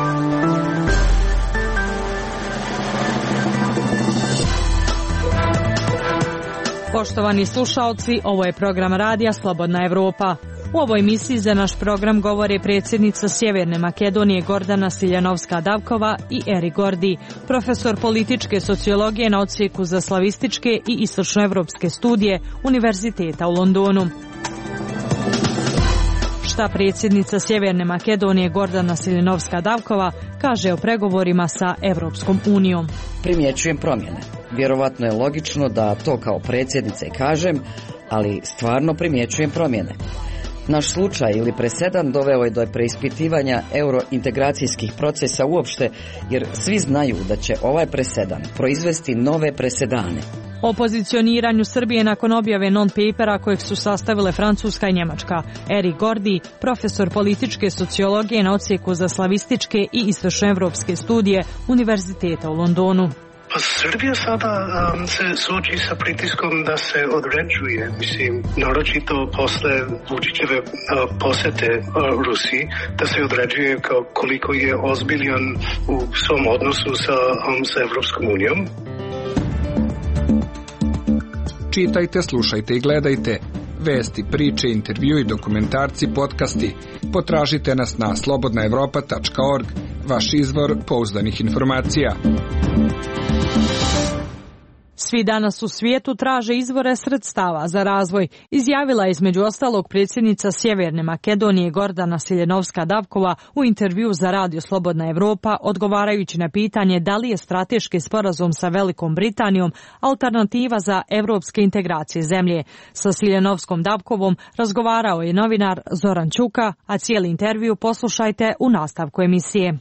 Poštovani slušaoci, ovo je program radija Slobodna Evropa. U ovoj emisiji za naš program govore predsjednica Sjeverne Makedonije Gordana Siljanovska-Davkova i Eri Gordi, profesor političke sociologije na odsjeku za slavističke i istočnoevropske studije Univerziteta u Londonu. Šta predsjednica Sjeverne Makedonije Gordana Siljanovska-Davkova kaže o pregovorima sa Evropskom unijom? Primjećujem promjene. Vjerovatno je logično da to kao predsjednica i kažem, ali stvarno primjećujem promjene. Naš slučaj ili presedan doveo je do preispitivanja eurointegracijskih procesa uopšte, jer svi znaju da će ovaj presedan proizvesti nove presedane. O pozicioniranju Srbije nakon objave non-papera kojeg su sastavile Francuska i Njemačka. Eri Gordi, profesor političke sociologije na odsjeku za slavističke i istočnoevropske studije Univerziteta u Londonu. Pa Srbija sada se suoči sa pritiskom da se određuje, naročito posle Vučićeve posete Rusiji, da se određuje koliko je ozbiljan u svom odnosu sa Evropskom unijom. Čitajte, slušajte i gledajte. Vesti, priče, intervjui, dokumentarci, podcasti. Potražite nas na slobodnaevropa.org, vaš izvor pouzdanih informacija. Svi danas u svijetu traže izvore sredstava za razvoj, izjavila je između ostalog predsjednica Sjeverne Makedonije Gordana Siljanovska-Davkova u intervju za radio Slobodna Evropa, odgovarajući na pitanje da li je strateški sporazum sa Velikom Britanijom alternativa za evropske integracije zemlje. Sa Siljanovskom-Davkovom razgovarao je novinar Zoran Ćuka, a cijeli intervju poslušajte u nastavku emisije.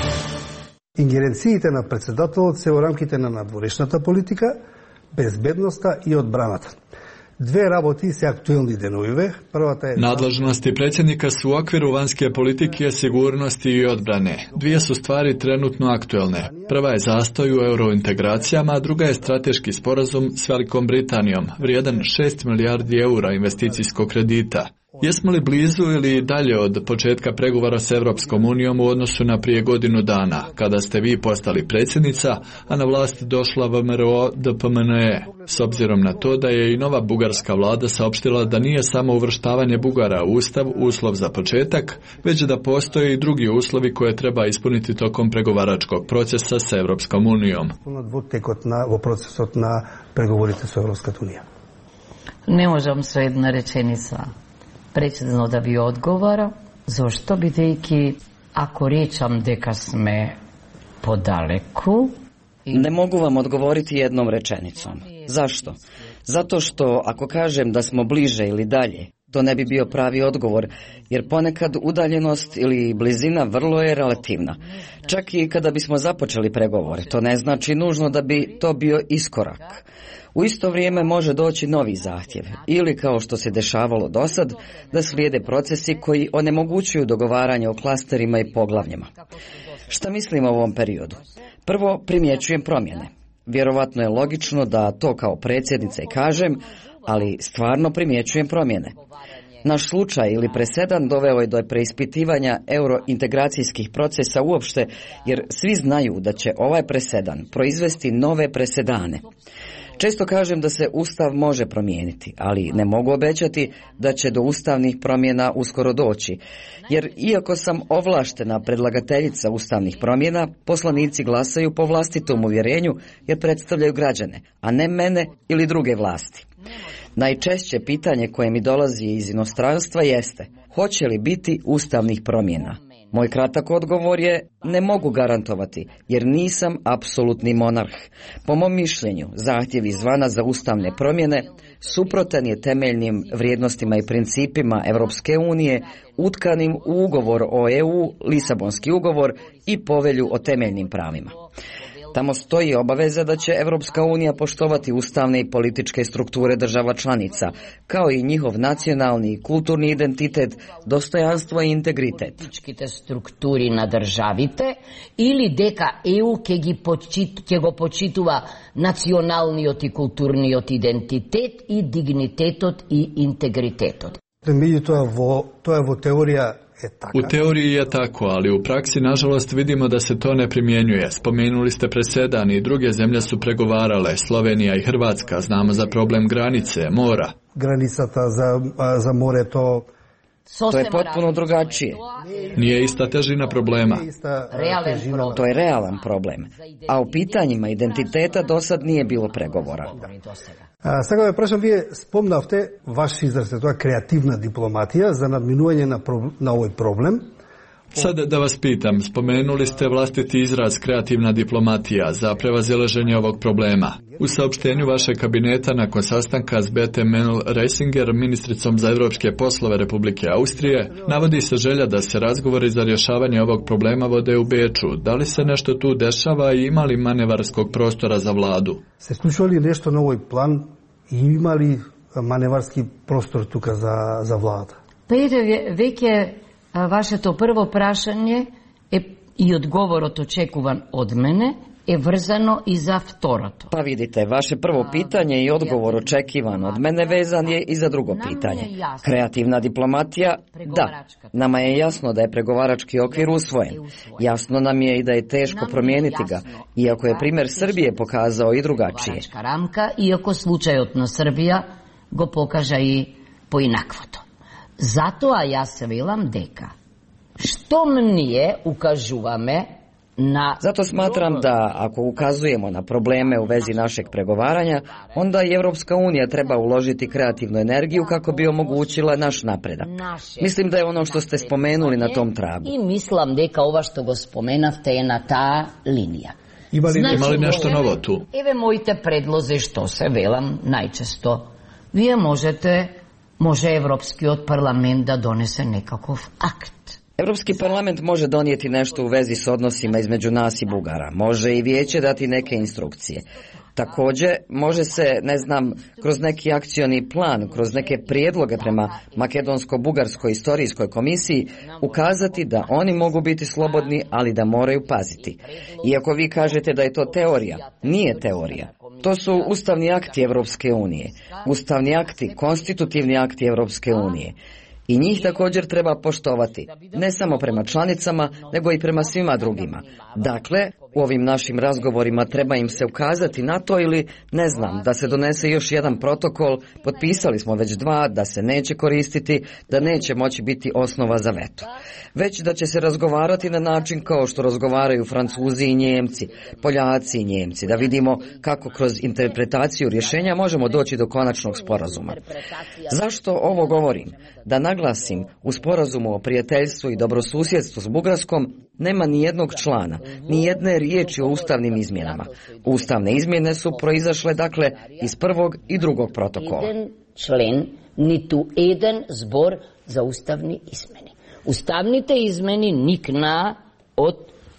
Ингеренциите на председателот се во рамките на надворешната политика, безбедноста и одбраната. Две работи се актуелни деновиве. Првата е Nadležnosti predsjednika su u okviru vanjske politike, sigurnosti i odbrane. Dvije su stvari trenutno aktuelne. Prva je zastoj u eurointegracijama, a druga je strateški sporazum s Velikom Britanijom, vrijedan 6 milijardi eura investicijskog kredita. Jesmo li blizu ili dalje od početka pregovora s Evropskom unijom u odnosu na prije godinu dana, kada ste vi postali predsjednica, a na vlast došla VMRO DPMNE, s obzirom na to da je i nova bugarska vlada saopštila da nije samo uvrštavanje Bugara u Ustav uslov za početak, već da postoje i drugi uslovi koje treba ispuniti tokom pregovaračkog procesa s Evropskom unijom. во процесот на преговорите со Европската унија. Не можам со една реченица прецизно да ви одговарам, зашто бидејќи ако речам дека сме подалеку. Ne mogu vam odgovoriti jednom rečenicom. Zašto? Zato što ako kažem da smo bliže ili dalje, to ne bi bio pravi odgovor, jer ponekad udaljenost ili blizina vrlo je relativna. Čak i kada bismo započeli pregovore, to ne znači nužno da bi to bio iskorak. U isto vrijeme može doći novi zahtjev, ili kao što se dešavalo dosad, da slijede procesi koji onemogućuju dogovaranje o klasterima i poglavljima. Šta mislim o ovom periodu? Prvo, primjećujem promjene. Vjerovatno je logično da to kao predsjednica i kažem, ali stvarno primjećujem promjene. Naš slučaj ili presedan doveo je do preispitivanja eurointegracijskih procesa uopšte, jer svi znaju da će ovaj presedan proizvesti nove presedane. Često kažem da se Ustav može promijeniti, ali ne mogu obećati da će do ustavnih promjena uskoro doći, jer iako sam ovlaštena predlagateljica ustavnih promjena, poslanici glasaju po vlastitom uvjerenju jer predstavljaju građane, a ne mene ili druge vlasti. Najčešće pitanje koje mi dolazi iz inostranstva jeste: hoće li biti ustavnih promjena? Moj kratak odgovor je: ne mogu garantovati, jer nisam apsolutni monarh. Po mom mišljenju, zahtjev izvana za ustavne promjene suprotan je temeljnim vrijednostima i principima Evropske unije, utkanim u ugovor o EU, Lisabonski ugovor i povelju o temeljnim pravima. Tamo stoji obaveza da će Evropska unija poštovati ustavne i političke strukture država članica, kao i njihov nacionalni i kulturni identitet, dostojanstvo i integritet. Strukturi na državite ili дека EU ќе го почитува националниот и културниот идентитет и дигнитетот и интегритетот. U teoriji je tako, ali u praksi nažalost vidimo da se to ne primjenjuje. Spomenuli ste presedan i druge zemlje su pregovarale, Slovenija i Hrvatska, znamo za problem granice, mora. Granicata za more To je potpuno drugačije. Nije ista težina problema. To je realan problem. A u pitanjima identiteta do sad nije bilo pregovora. Сега ве прашам, вие спомнавте ваш израз, тоа креативна дипломатија за надминување на овој проблем. Sad da vas pitam, spomenuli ste vlastiti izraz kreativna diplomatija za prevazilaženje ovog problema. U saopštenju vašeg kabineta nakon sastanka s Bete Menl-Reisinger, ministricom za evropske poslove Republike Austrije, navodi se želja da se razgovori za rješavanje ovog problema vode u Beču. Da li se nešto tu dešava i ima li manevarskog prostora za vladu? Se случува ли нешто на овој план и има ли маневарски простор тука за влада? Peter, веќе vaše to prvo prašanje i odgovor očekuvan od mene je vrzano i za vtoroto. Pa vidite, vaše prvo pitanje i odgovor očekivan od mene vezan je i za drugo pitanje. Kreativna diplomatija, da. Nama je jasno da je pregovarački okvir usvojen. Jasno nam je i da je teško promijeniti ga, iako je primjer Srbije pokazao i drugačije. Ramka, iako slučajotno Srbija go pokaže i poinakvoto. Zato ja se velam дека što mnije ukažuvame na... Zato smatram da ako ukazujemo na probleme u vezi našeg pregovaranja, onda i Evropska unija treba uložiti kreativnu energiju kako bi omogućila naš napredak. Mislim da je ono što ste spomenuli na tom tragu. I mislim дека ova što go spomenavte je na ta linija. Ima li nešto novo tu? Eve mojite predloze što se velam najčesto. Vi može Evropski parlament da donese nekakav akt. Evropski parlament može donijeti nešto u vezi s odnosima između nas i Bugara. Može i vijeće dati neke instrukcije. Također, može se, kroz neki akcioni plan, kroz neke prijedloge prema Makedonsko-Bugarskoj istorijskoj komisiji ukazati da oni mogu biti slobodni, ali da moraju paziti. Iako vi kažete da je to teorija, nije teorija. To su ustavni akti Evropske unije. Ustavni akti, konstitutivni akti Evropske unije. I njih također treba poštovati, ne samo prema članicama, nego i prema svima drugima. Dakle, u ovim našim razgovorima treba im se ukazati na to ili, da se donese još jedan protokol, potpisali smo već 2, da se neće koristiti, da neće moći biti osnova za veto. Već da će se razgovarati na način kao što razgovaraju Francuzi i Njemci, Poljaci i Njemci, da vidimo kako kroz interpretaciju rješenja možemo doći do konačnog sporazuma. Zašto ovo govorim? Da naglasim, u sporazumu o prijateljstvu i dobrosusjedstvu s Bugarskom nema ni jednog člana, ni jedne riječi o ustavnim izmjenama. Ustavne izmjene su proizašle, iz prvog i drugog protokola. Jedan člen, ni tu jedan zbor za ustavni izmjeni. Ustavnite izmeni nikna od,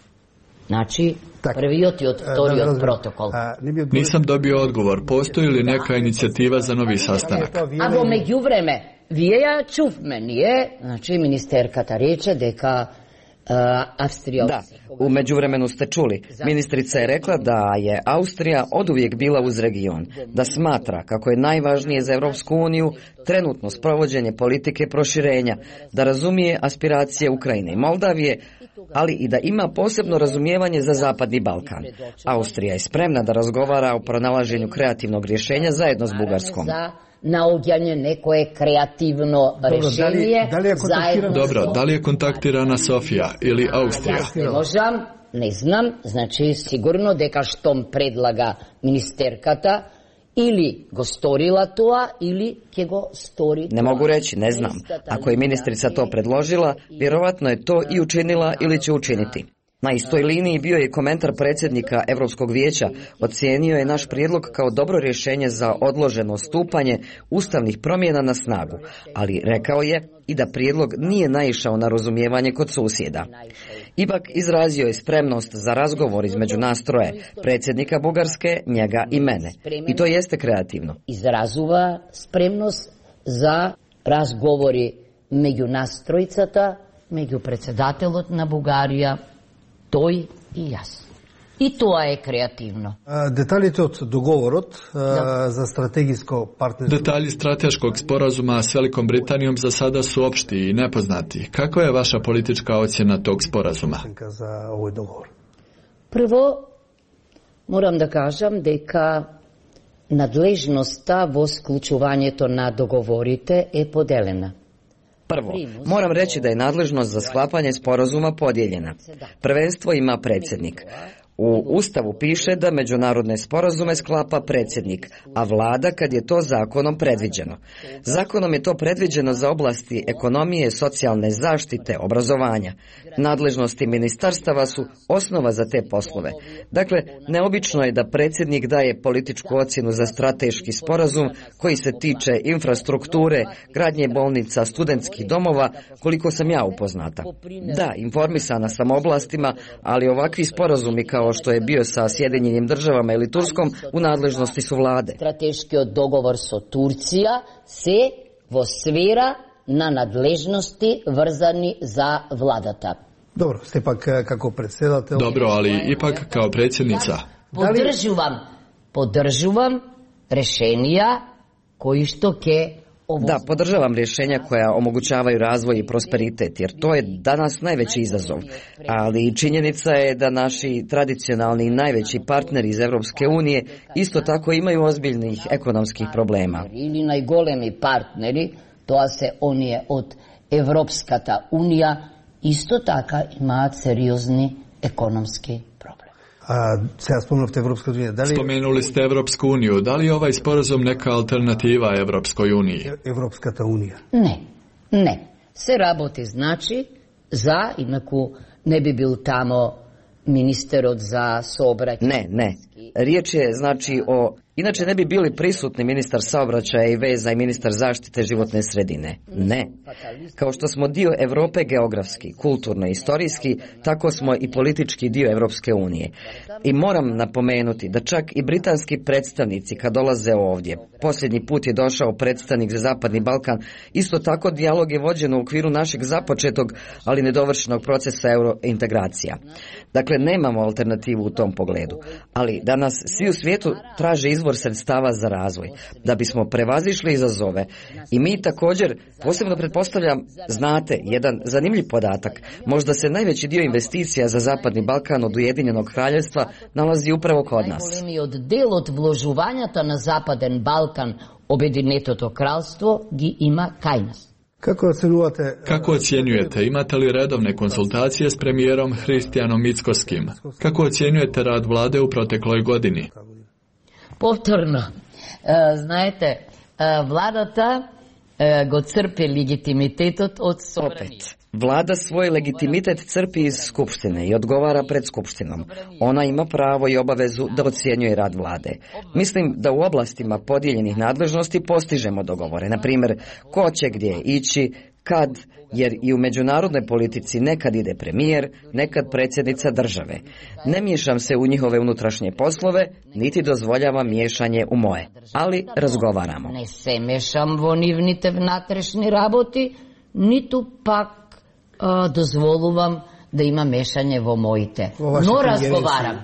prvi od vtori protokol. Nisam dobio odgovor. Postoji li neka inicijativa za novi sastanak? Abo međuvreme, vija čuv meni je, ministerkata reče deka Avstrija... Da, u međuvremenu ste čuli. Ministrica je rekla da je Austrija oduvijek bila uz region, da smatra kako je najvažnije za Evropsku uniju trenutno sprovođenje politike proširenja, da razumije aspiracije Ukrajine i Moldavije, ali i da ima posebno razumijevanje za Zapadni Balkan. Austrija je spremna da razgovara o pronalaženju kreativnog rješenja zajedno s Bugarskom. Naođanje nekoje kreativno rješenje. Dobro, da li je kontaktirana Sofija ili Austrija? Ne znam, sigurno deka štom predlaga ministerkata ili go storila toa ili ke go stori toa. Ne mogu reći, ne znam. Ako je ministrica to predložila, vjerovatno je to i učinila ili će učiniti. Na istoj liniji bio je komentar predsjednika Europskog vijeća, ocijenio je naš prijedlog kao dobro rješenje za odloženo stupanje ustavnih promjena na snagu, ali rekao je i da prijedlog nije naišao na razumijevanje kod susjeda. Ipak izrazio je spremnost za razgovor između nas troje, predsjednika Bugarske, njega i mene. I to jeste kreativno. Izrazuva spremnost za razgovori među nas trojicata, među predsjedatelot na Bugarija, toj i jas. И тоа е креативно. Деталите од договорот за стратегиско партнерство. Detalji strateškog sporazuma s Velikom Britanijom za sada su opšti i nepoznati. Kakva je vaša politička ocjena tog sporazuma? За овој договор. Прво, морам да кажам дека надлежноста во склучувањето на договорите е поделена. Prvo, moram reći da je nadležnost za sklapanje sporazuma podijeljena. Prvenstvo ima predsjednik. U Ustavu piše da međunarodne sporazume sklapa predsjednik, a vlada kad je to zakonom predviđeno. Zakonom je to predviđeno za oblasti ekonomije, socijalne zaštite, obrazovanja. Nadležnosti ministarstava su osnova za te poslove. Dakle, neobično je da predsjednik daje političku ocjenu za strateški sporazum koji se tiče infrastrukture, gradnje bolnica, studentskih domova, koliko sam ja upoznata. Da, informisana sam o oblastima, ali ovakvi sporazumi kao što je bio sa Sjedinjenim državama ili Turskom u nadležnosti su vlade. Strateškiот договор со Турција се во сфера на надлежности врзани за владата. Добро, сте пак како председател. Dobro, ali ipak kao predsjednica. Поддржувам решенија кои што ќе Da, podržavam rješenja koja omogućavaju razvoj i prosperitet, jer to je danas najveći izazov. Ali činjenica je da naši tradicionalni i najveći partneri iz Evropske unije isto tako imaju ozbiljnih ekonomskih problema. Или најголеми партнери, тоа се оние од Европската унија, исто така имаат сериозни економски проблеми. Сега спомнавте Европска унија. Дали Spomenuli ste Evropsku uniju. Da li je ovaj sporazum neka alternativa Evropskoj uniji? Европската унија? Не. Се работи, значи, за, инаку не би бил тамо министерот за сообраќај. Ne. Riječ je znači o... Inače ne bi bili prisutni ministar saobraćaja i veza i ministar zaštite životne sredine. Ne. Kao što smo dio Europe geografski, kulturno i istorijski, tako smo i politički dio Evropske unije. I moram napomenuti da čak i britanski predstavnici kad dolaze ovdje, posljednji put je došao predstavnik za Zapadni Balkan, isto tako dijalog je vođen u okviru našeg započetog, ali nedovršenog procesa eurointegracija. Dakle, nemamo alternativu u tom pogledu. Ali danas svi u svijetu traže izvor sredstava za razvoj, da bismo prevazišli izazove. I mi također, posebno pretpostavljam, znate, jedan zanimljiv podatak, možda se najveći dio investicija za Zapadni Balkan od Ujedinjenog kraljevstva nalazi upravo kod nas. Најголемиот дел од вложувањата на Западен Балкан, Обединетото кралство ги има кај нас. Kako ocjenjujete? Imate li redovne konsultacije s premijerom Hristijanom Mickoskim? Kako ocjenjujete rad vlade u protekloj godini? Повторно, знаете, владата го црпи легитимитетот од собранието. Vlada svoj legitimitet crpi iz Skupštine i odgovara pred Skupštinom. Ona ima pravo i obavezu da ocjenjuje rad vlade. Mislim da u oblastima podijeljenih nadležnosti postižemo dogovore. Na primjer, ko će gdje ići, kad, jer i u međunarodnoj politici nekad ide premijer, nekad predsjednica države. Ne miješam se u njihove unutrašnje poslove, niti dozvoljavam miješanje u moje, ali razgovaramo. Не се мешам во нивните внатрешни работи, ниту пак дозволувам да има мешање во моите. Но разговарам.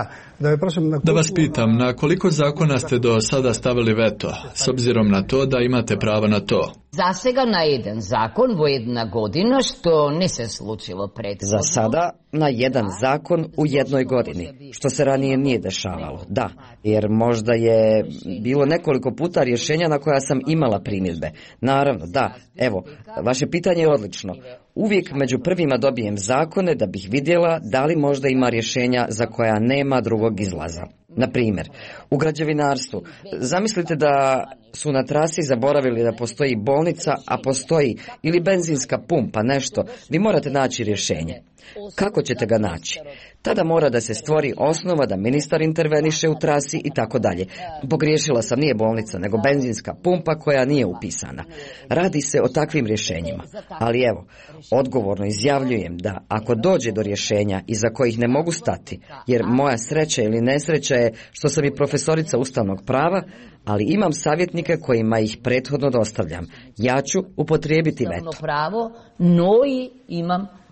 Da vas pitam, na koliko zakona ste do sada stavili veto, s obzirom na to da imate pravo na to? За сега на еден закон во една година, што не се случило предходно. Za sada na jedan zakon u jednoj godini, što se ranije nije dešavalo. Da, jer možda je bilo nekoliko puta rješenja na koja sam imala primjedbe. Naravno, da, evo, vaše pitanje je odlično. Uvijek među prvima dobijem zakone da bih vidjela da li možda ima rješenja za koja nema drugog izlaza. Na primjer, u građevinarstvu, zamislite da su na trasi zaboravili da postoji bolnica, a postoji ili benzinska pumpa, nešto, vi morate naći rješenje. Kako ćete ga naći? Tada mora da se stvori osnova da ministar interveniše u trasi i tako dalje. Pogriješila sam, nije bolnica, nego benzinska pumpa koja nije upisana. Radi se o takvim rješenjima. Ali evo, odgovorno izjavljujem da ako dođe do rješenja iza kojih ne mogu stati, jer moja sreća ili nesreća je što sam i profesorica ustavnog prava, ali imam savjetnike kojima ih prethodno dostavljam. Ja ću upotrijebiti veto. Pravo, no i imam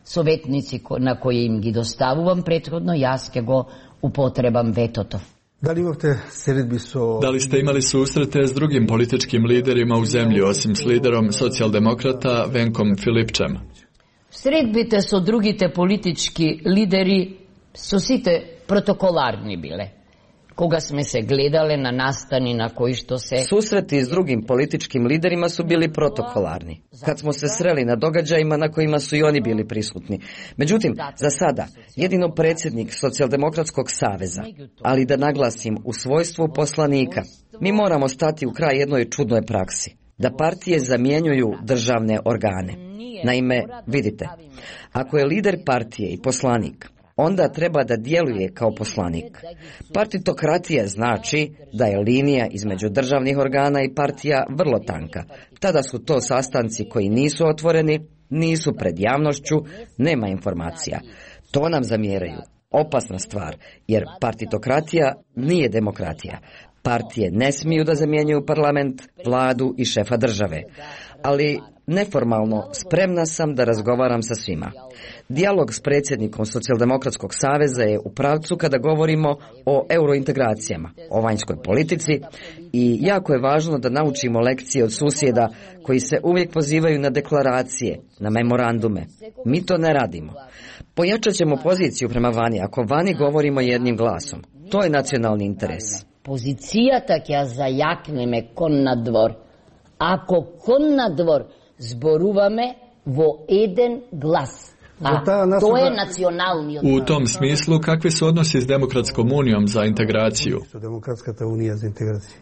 советници на кои им ги доставувам претходно, јас ќе го употребам ветото. Da li imate seredbi Da li ste imali susrete s drugim političkim liderima u zemlji, osim s liderom socijaldemokrata Venkom Filipčem? Средбите со другите политички лидери со сите протоколарни биле. Кога сме се гледале на настани на кои што се... Susreti s drugim političkim liderima su bili protokolarni. Kad smo se sreli na događajima na kojima su i oni bili prisutni. Međutim, za sada, jedino predsjednik Socijaldemokratskog saveza, ali da naglasim u svojstvu poslanika, mi moramo stati u kraj jednoj čudnoj praksi, da partije zamjenjuju državne organe. Naime, vidite, ako je lider partije i poslanik, onda treba da djeluje kao poslanik. Partitokratija znači da je linija između državnih organa i partija vrlo tanka. Tada su to sastanci koji nisu otvoreni, nisu pred javnošću, nema informacija. To nam zamjeraju. Opasna stvar, jer partitokratija nije demokratija. Partije ne smiju da zamjenjuju parlament, vladu i šefa države. Ali neformalno spremna sam da razgovaram sa svima. Dijalog s predsjednikom Socijaldemokratskog saveza je u pravcu kada govorimo o eurointegracijama, o vanjskoj politici i jako je važno da naučimo lekcije od susjeda koji se uvijek pozivaju na deklaracije, na memorandume. Mi to ne radimo. Pojačat ćemo poziciju prema vani ako vani govorimo jednim glasom. To je nacionalni interes. Позицијата ќе ја зајакнеме кон надвор. Ако кон надвор зборуваме во еден глас. To je nacionalni odnos. U tom smislu, kakvi su odnosi s Demokratskom unijom za integraciju? Demokratska unija za integraciju.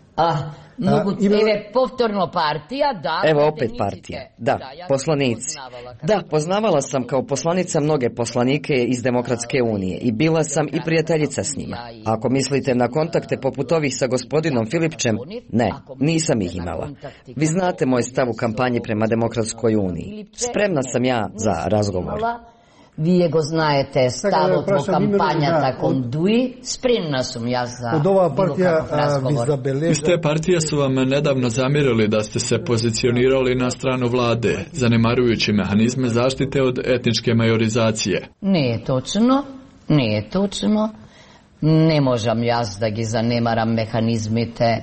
Povtorno partija, da. Evo opet partija. Da, poslanici. Da, poznavala sam kao poslanica mnoge poslanike iz Demokratske unije i bila sam i prijateljica s njima. Ako mislite na kontakte poput ovih sa gospodinom Filipčem, ne, nisam ih imala. Vi znate moj stav u kampanji prema Demokratskoj uniji. Spremna sam ja za razgovor. Вие го знаете ставот во кампањата кон Дуи, спремна сум јас за било каков разговор. Iz te partije su vam nedavno zamjerili da ste se pozicionirali na stranu vlade, zanemarujući mehanizme zaštite od etničke majorizacije. Не е точно, не е точно. Не можам јас да ги занемарам механизмите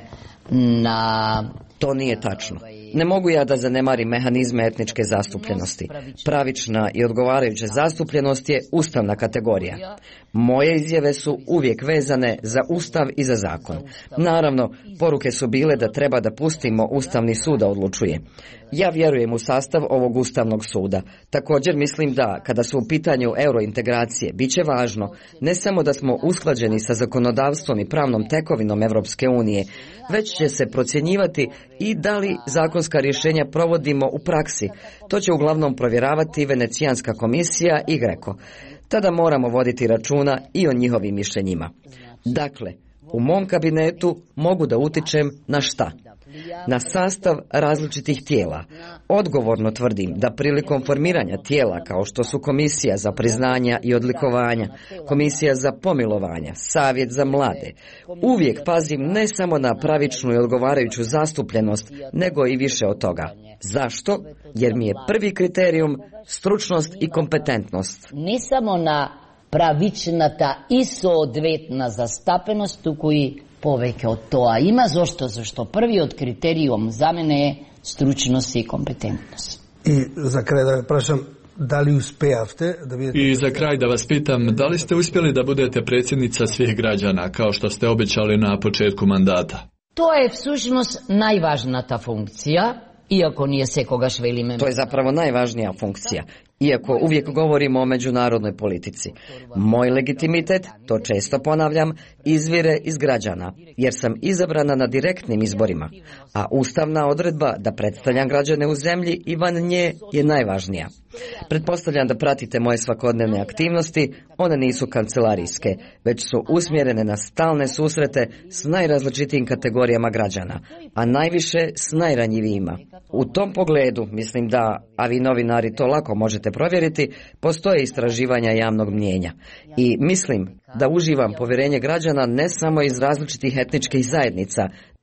на... To nije tačno. Ne mogu ja da zanemarim mehanizme etničke zastupljenosti. Pravična i odgovarajuća zastupljenost je ustavna kategorija. Moje izjave su uvijek vezane za ustav i za zakon. Naravno, poruke su bile da treba da pustimo Ustavni sud da odlučuje. Ja vjerujem u sastav ovog Ustavnog suda. Također mislim da, kada su u pitanju eurointegracije, bit će važno ne samo da smo usklađeni sa zakonodavstvom i pravnom tekovinom Evropske unije, već će se procjenjivati i da li zakonska rješenja provodimo u praksi. To će uglavnom provjeravati Venecijanska komisija i GRECO. Tada moramo voditi računa i o njihovim mišljenjima. Dakle, u mom kabinetu mogu da utičem na šta? Na sastav različitih tijela. Odgovorno tvrdim da prilikom formiranja tijela kao što su Komisija za priznanja i odlikovanja, Komisija za pomilovanja, Savjet za mlade, uvijek pazim ne samo na pravičnu i odgovarajuću zastupljenost, nego i više od toga. Zašto? Jer mi je prvi kriterijum stručnost i kompetentnost. Не само на правичната и соодветна застапеност, туку и повеќе од тоа има. Зашто првиот критериум за мене е стручност и компетентност. I za kraj da prašam, da li uspejavte da vidite... I za kraj da vas pitam, da li ste uspjeli da budete predsjednica svih građana, kao što ste obećali na početku mandata? Тоа е всушност најважната функција, иако ние секогаш велиме... To je zapravo najvažnija funkcija, iako uvijek govorimo o međunarodnoj politici. Moj legitimitet, to često ponavljam, izvire iz građana, jer sam izabrana na direktnim izborima, a ustavna odredba da predstavljam građane u zemlji i van nje je najvažnija. Pretpostavljam da pratite moje svakodnevne aktivnosti, one nisu kancelarijske, već su usmjerene na stalne susrete s najrazličitijim kategorijama građana, a najviše s najranjivijima. U tom pogledu, mislim da, a vi novinari to lako možete provjeriti, postoje istraživanja javnog mnijenja. I mislim da uživam povjerenje građana ne samo iz različitih etničkih zajednica,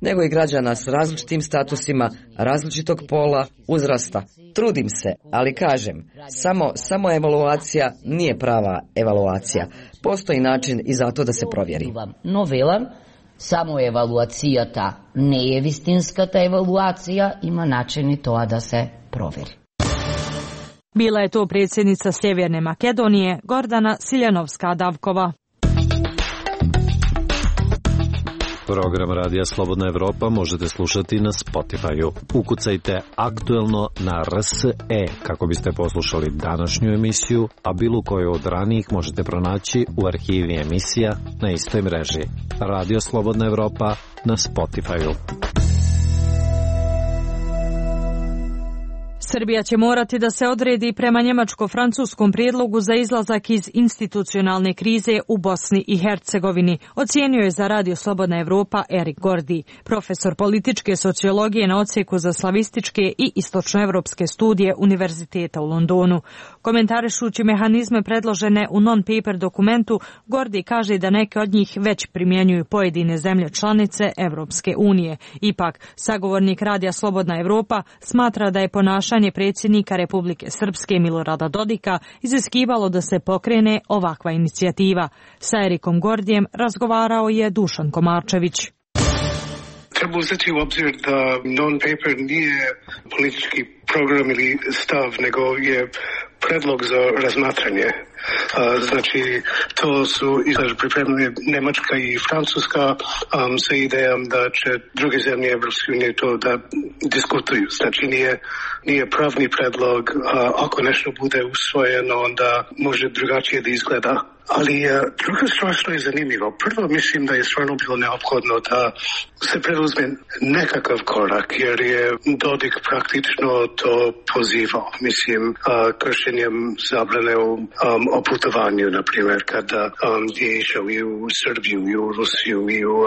nego i građana s različitim statusima, različitog pola, uzrasta. Trudim se, ali kažem, samo evaluacija nije prava evaluacija. Postoji način i zato da se provjeri. Но велам, само евалуацијата не е вистинската евалуација, има начини тоа да се провери. Bila je to predsjednica Sjeverne Makedonije Gordana Siljanovska-Davkova. Program Radija Slobodna Evropa možete slušati na Spotify-u. Ukucajte aktuelno na RSE kako biste poslušali današnju emisiju, a bilo koju od ranijih možete pronaći u arhivi emisija na istoj mreži. Radio Slobodna Evropa na Spotify-u. Srbija će morati da se odredi prema njemačko-francuskom prijedlogu za izlazak iz institucionalne krize u Bosni i Hercegovini, ocijenio je za Radio Slobodna Evropa Erik Gordi, profesor političke sociologije na odsjeku za slavističke i istočnoevropske studije Univerziteta u Londonu. Komentarišući mehanizme predložene u non-paper dokumentu, Gordi kaže da neke od njih već primjenjuju pojedine zemlje članice Evropske unije. Ipak, sagovornik Radija Slobodna Evropa smatra da je ponašanje predsjednika Republike Srpske Milorada Dodika iziskivalo da se pokrene ovakva inicijativa. Sa Erikom Gordijem razgovarao je Dušan Komarčević. Treba uzeti u obzir da non-paper nije politički program ili stav, nego je predlog za razmatranje. Znači, to su pripremili Nemačka i Francuska sa idejom da će druge zemlje Evropske unije to da diskutuju. Znači, nije pravni predlog. Ako nešto bude usvojeno, onda može drugačije da izgleda. Ali druga stvar što je zanimljivo, prvo mislim da je stvarno bilo neophodno da se preduzme nekakav korak, jer je Dodik praktično to pozivao. Mislim, kršenjem zabrane o putovanju, na primjer, kada je išao i u Srbiju, i u Rusiju,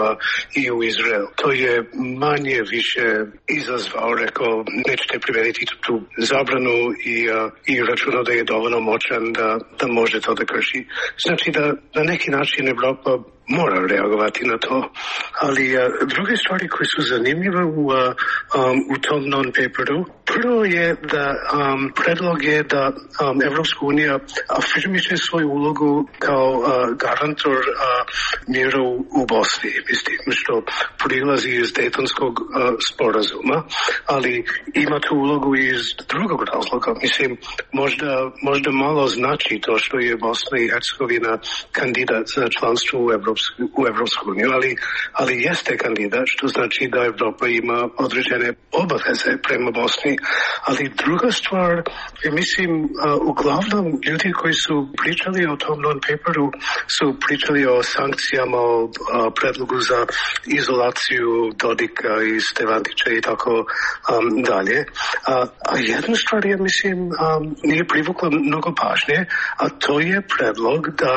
i u Izrael. To je manje više izazvao, rekao, nećete primeniti tu zabranu i računao da je dovoljno moćan da može to da krši. Znači da na neki način Evropa mora reagovati na to. Ali druge stvari koje su zanimljive u tom non-paperu, prvo je da predlog je da Evropska unija afirmiše svoju ulogu kao garantor mira u Bosni, mislim, što prilazi iz Dejtonskog sporazuma, ali ima tu ulogu iz drugog razloga. Mislim, možda malo znači to što je Bosna i Hercegovina kandidat za članstvo u Evropsku uniju, ali jeste kandidat, što znači da Evropa ima određene obaveze prema Bosni. Ali druga stvar, mislim, uglavnom ljudi koji su pričali o tom non-paperu su pričali o sankcijama, o predlogu za izolaciju Dodika i Stevandića i tako dalje. A jedna stvar je, mislim, nije privukla mnogo pažnje, a to je predlog da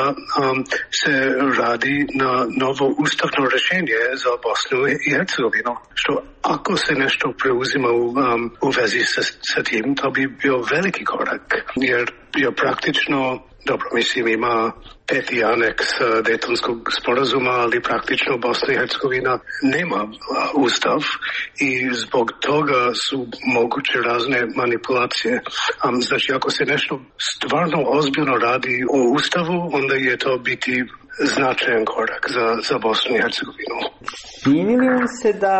se radi na novo ustavno rješenje za Bosnu i Hercegovinu. Što ako se nešto preuzima u vezi sa tim, to bi bio veliki korak, jer je praktično, dobro, mislim, ima 5. aneks Dejtonskog sporazuma, ali praktično Bosna i Hercegovina nema ustav i zbog toga su moguće razne manipulacije. Znači, ako se nešto stvarno ozbiljno radi o ustavu, onda je to biti značajan korak za Bosnu i Hercegovinu. Čini li vam se da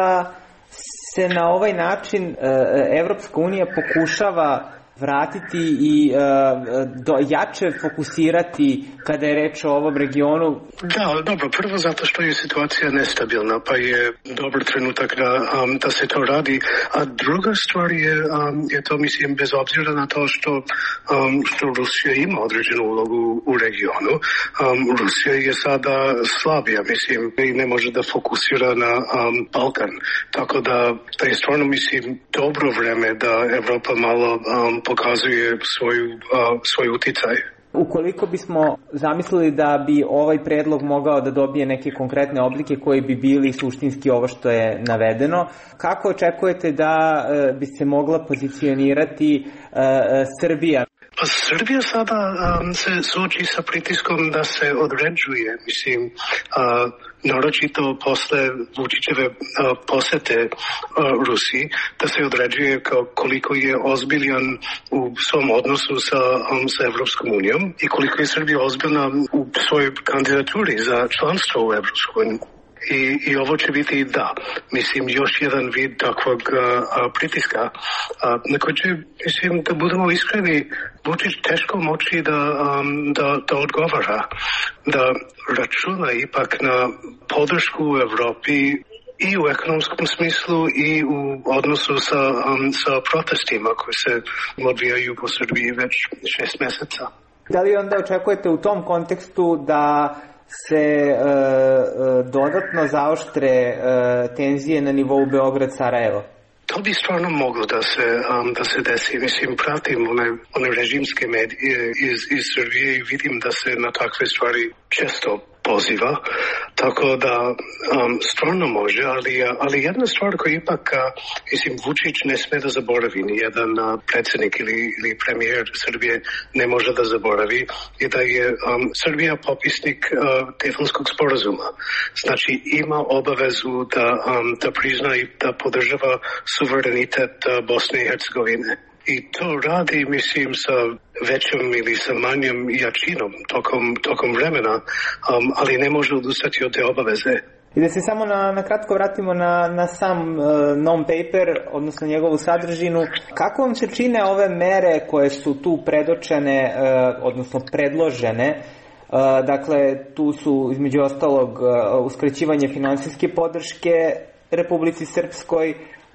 se na ovaj način Evropska unija pokušava vratiti i jače fokusirati kada je reč o ovom regionu? Da, dobro, prvo zato što je situacija nestabilna, pa je dobar trenutak da se to radi, a druga stvar je to, mislim, bez obzira na to što Rusija ima određenu ulogu u regionu. Rusija je sada slabija, mislim, i ne može da fokusira na Balkan, tako da je stvarno, mislim, dobro vreme da Evropa malo pokazuje svoj uticaj. Ukoliko bismo zamislili da bi ovaj predlog mogao da dobije neke konkretne oblike koji bi bili suštinski ovo što je navedeno, kako očekujete da bi se mogla pozicionirati Srbija? Pa Srbija sada se suoči sa pritiskom da se određuje, naročito posle Vučićeve posete Rusiji, da se određuje koliko je ozbiljan u svom odnosu sa Evropskom unijom i koliko je Srbija ozbiljna u svojoj kandidaturi za članstvo u Evropskoj uniji. I ovo će biti još jedan vid takvog pritiska. Da budemo iskreni, Vučić teško moći da odgovara, da računa ipak na podršku u Evropi i u ekonomskom smislu i u odnosu sa protestima koji se odvijaju po Srbiji već 6 meseca. Da li onda očekujete u tom kontekstu da se dodatno zaoštre tenzije na nivou Beograd-Sarajevo? To bi stvarno moglo da se desi. Pratim one režimske medije iz Srbije i vidim da se na takve stvari često poziva, tako da stvarno može, ali jedna stvar koja ipak Vučić ne sme da zaboravi, ni jedan predsjednik ili premijer Srbije ne može da zaboravi, je da je Srbija popisnik Daytonskog sporazuma. Znači ima obavezu da prizna i da podržava suverenitet Bosne i Hercegovine. I to radi, sa većom ili sa manjom jačinom tokom vremena, ali ne može odustati od te obaveze. I da se samo na kratko vratimo na sam non-paper, odnosno njegovu sadržinu. Kako vam se čine ove mere koje su tu predočene, odnosno predložene? Dakle, tu su između ostalog uskraćivanje finansijske podrške Republici Srpskoj,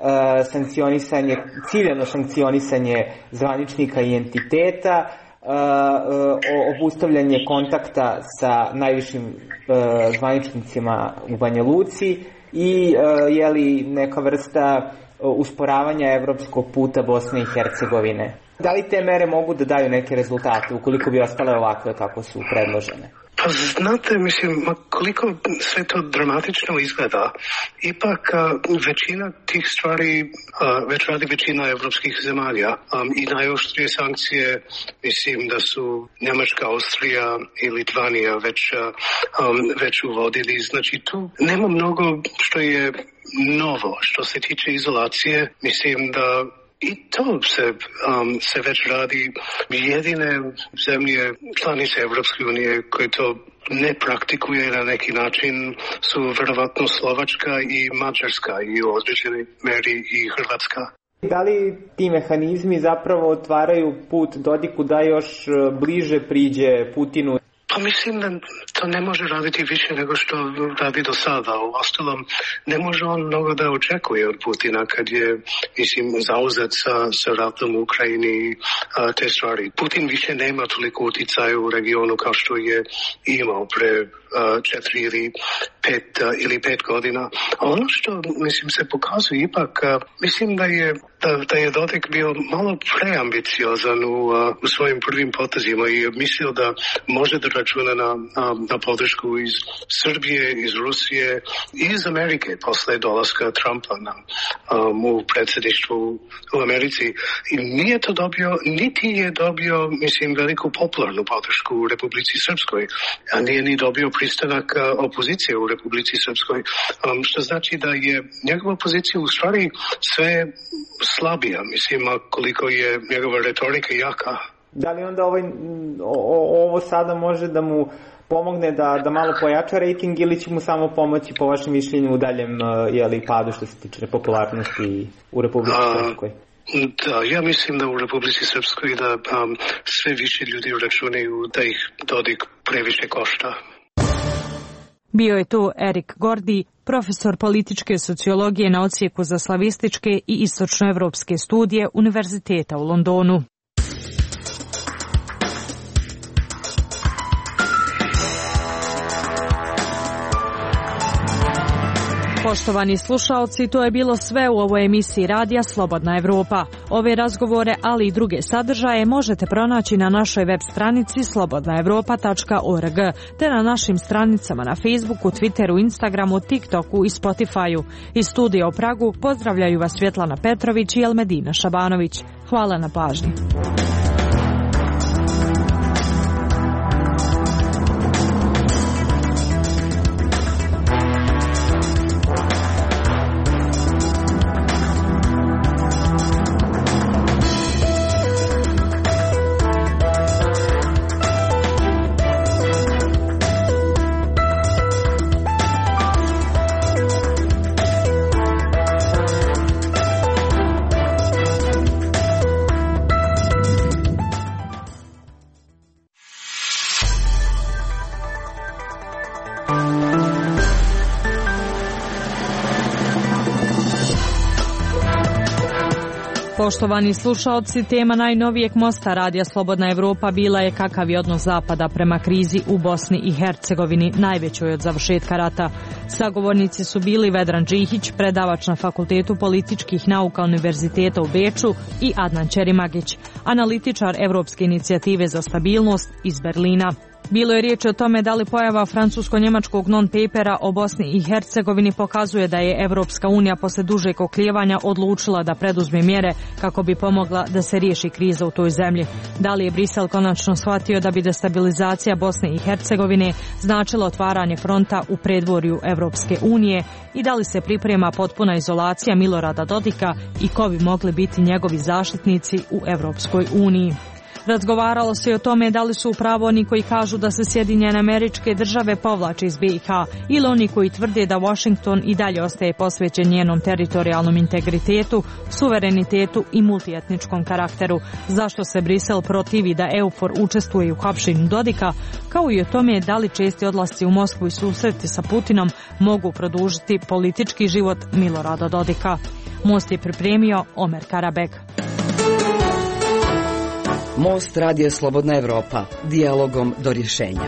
ciljano sankcionisanje zvaničnika i entiteta, obustavljanje kontakta sa najvišim zvaničnicima u Banja Luci i neka vrsta usporavanja evropskog puta Bosne i Hercegovine. Da li te mere mogu da daju neke rezultate ukoliko bi ostale ovakve kako su predložene? Pa znate, koliko sve to dramatično izgleda, ipak većina tih stvari već radi većina evropskih zemalja i najoštrije sankcije da su Njemačka, Austrija i Litvanija već uvodili. Znači tu nema mnogo što je novo. Što se tiče izolacije, da i to se već radi. Jedine zemlje članice Evropske unije koje to ne praktikuje na neki način su verovatno Slovačka i Mađarska i u određenoj meri i Hrvatska. Da li ti mehanizmi zapravo otvaraju put Dodiku da još bliže priđe Putinu? Pa da to ne može raditi više nego što radi do sada. Uostalom, ne može on mnogo da očekuje od Putina kad je, zauzet sa ratom u Ukrajini te stvari. Putin više nema toliko utjecaja u regionu kao što je imao pre 4 ili 5 godina. A ono što, se pokazuje ipak, da je Dodik bio malo preambiciozan u svojim prvim potezima i mislio da može da računa na podršku iz Srbije, iz Rusije i iz Amerike posle dolaska Trumpa u predsjedništvu u Americi. I nije to dobio, niti je dobio, veliku popularnu podršku u Republici Srpskoj, a nije ni dobio pristanak opozicije u Republici Srpskoj, što znači da je njegova opozicija u stvari sve slabija, koliko je njegova retorika jaka. Da li onda ovo sada može da mu pomogne da malo pojača rejting ili će mu samo pomoći po vašem mišljenju u daljem padu što se tiče popularnosti u Republici Srpskoj? Da, ja mislim da u Republici Srpskoj da sve više ljudi računaju da ih Dodik previše košta. Bio je tu Erik Gordi, profesor političke sociologije na odsjeku za slavističke i istočnoevropske studije Univerziteta u Londonu. Poštovani slušaoci, to je bilo sve u ovoj emisiji radija Slobodna Evropa. Ove razgovore, ali i druge sadržaje možete pronaći na našoj web stranici slobodnaevropa.org te na našim stranicama na Facebooku, Twitteru, Instagramu, TikToku i Spotifyu. Iz studija u Pragu pozdravljaju vas Svjetlana Petrović i Elmedina Šabanović. Hvala na pažnji. Poštovani slušaoci, tema najnovijeg mosta Radija Slobodna Evropa bila je kakav je odnos Zapada prema krizi u Bosni i Hercegovini, najvećoj od završetka rata. Sagovornici su bili Vedran Džihić, predavač na Fakultetu političkih nauka Univerziteta u Beču, i Adnan Ćerimagić, analitičar Evropske inicijative za stabilnost iz Berlina. Bilo je riječ o tome da li pojava francusko-njemačkog non-papera o Bosni i Hercegovini pokazuje da je Evropska unija posle dužeg oklijevanja odlučila da preduzme mjere kako bi pomogla da se riješi kriza u toj zemlji. Da li je Brisel konačno shvatio da bi destabilizacija Bosne i Hercegovine značila otvaranje fronta u predvorju Evropske unije i da li se priprema potpuna izolacija Milorada Dodika i ko bi mogli biti njegovi zaštitnici u Evropskoj uniji. Razgovaralo se i o tome da li su upravo oni koji kažu da se Sjedinjene Američke Države povlače iz BiH ili oni koji tvrde da Washington i dalje ostaje posvećen njenom teritorijalnom integritetu, suverenitetu i multietničkom karakteru. Zašto se Brisel protivi da EUFOR učestvuje u hapšenju Dodika, kao i o tome da li česti odlasci u Moskvu i susreti sa Putinom mogu produžiti politički život Milorada Dodika. Most je pripremio Omer Karabeg. Most Radija Slobodna Evropa, dijalogom do rješenja.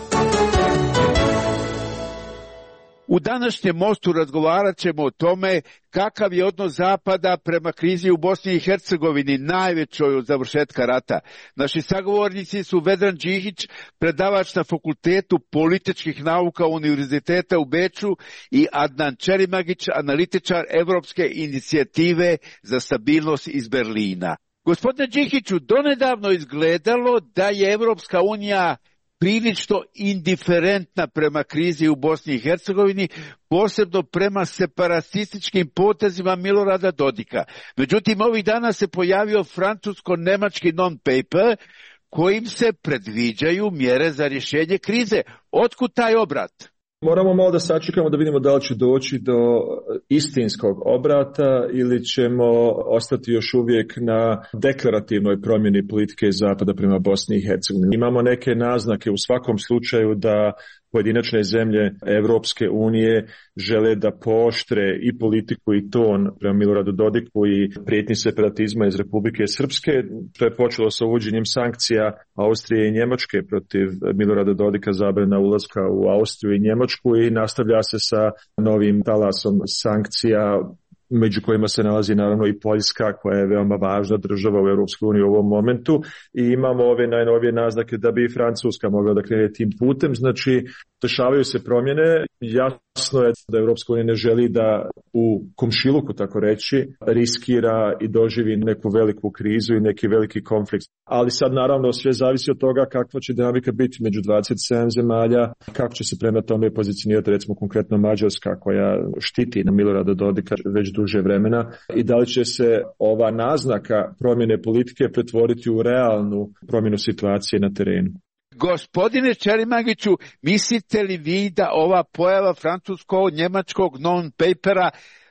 U današnjem mostu razgovarat ćemo o tome kakav je odnos Zapada prema krizi u Bosni i Hercegovini, najvećoj od završetka rata. Naši sagovornici su Vedran Džihić, predavač na Fakultetu političkih nauka Univerziteta u Beču, i Adnan Ćerimagić, analitičar Evropske inicijative za stabilnost iz Berlina. Gospodine Džihiću, donedavno izgledalo da je Evropska unija prilično indiferentna prema krizi u Bosni i Hercegovini, posebno prema separatističkim potezima Milorada Dodika. Međutim, ovih dana se pojavio francusko-nemački non-paper kojim se predviđaju mjere za rješenje krize. Otkud taj obrat? Moramo malo da sačekamo da vidimo da li će doći do istinskog obrata ili ćemo ostati još uvijek na deklarativnoj promjeni politike Zapada prema Bosni i Hercegovini. Imamo neke naznake u svakom slučaju da pojedinačne zemlje Evropske unije žele da pooštre i politiku i ton prema Miloradu Dodiku i prijetnji separatizma iz Republike Srpske. To je počelo sa uvođenjem sankcija Austrije i Njemačke protiv Milorada Dodika, zabrana ulaska u Austriju i Njemačku, i nastavlja se sa novim talasom sankcija, među kojima se nalazi naravno i Poljska, koja je veoma važna država u Europskoj uniji u ovom momentu, i imamo ove najnovije naznake da bi i Francuska mogla da krene tim putem. Znači, dešavaju se promjene. Jasno je da Europska unija ne želi da u komšiluku, tako reći, riskira i doživi neku veliku krizu i neki veliki konflikt. Ali sad naravno sve zavisi od toga kakva će dinamika biti među 27 zemalja, kako će se prema tome pozicionirati recimo konkretno Mađarska, koja štiti na Milorada Dodika već duže vremena, i da li će se ova naznaka promjene politike pretvoriti u realnu promjenu situacije na terenu. Gospodine Ćerimagiću, mislite li vi da ova pojava francusko-njemačkog non-papera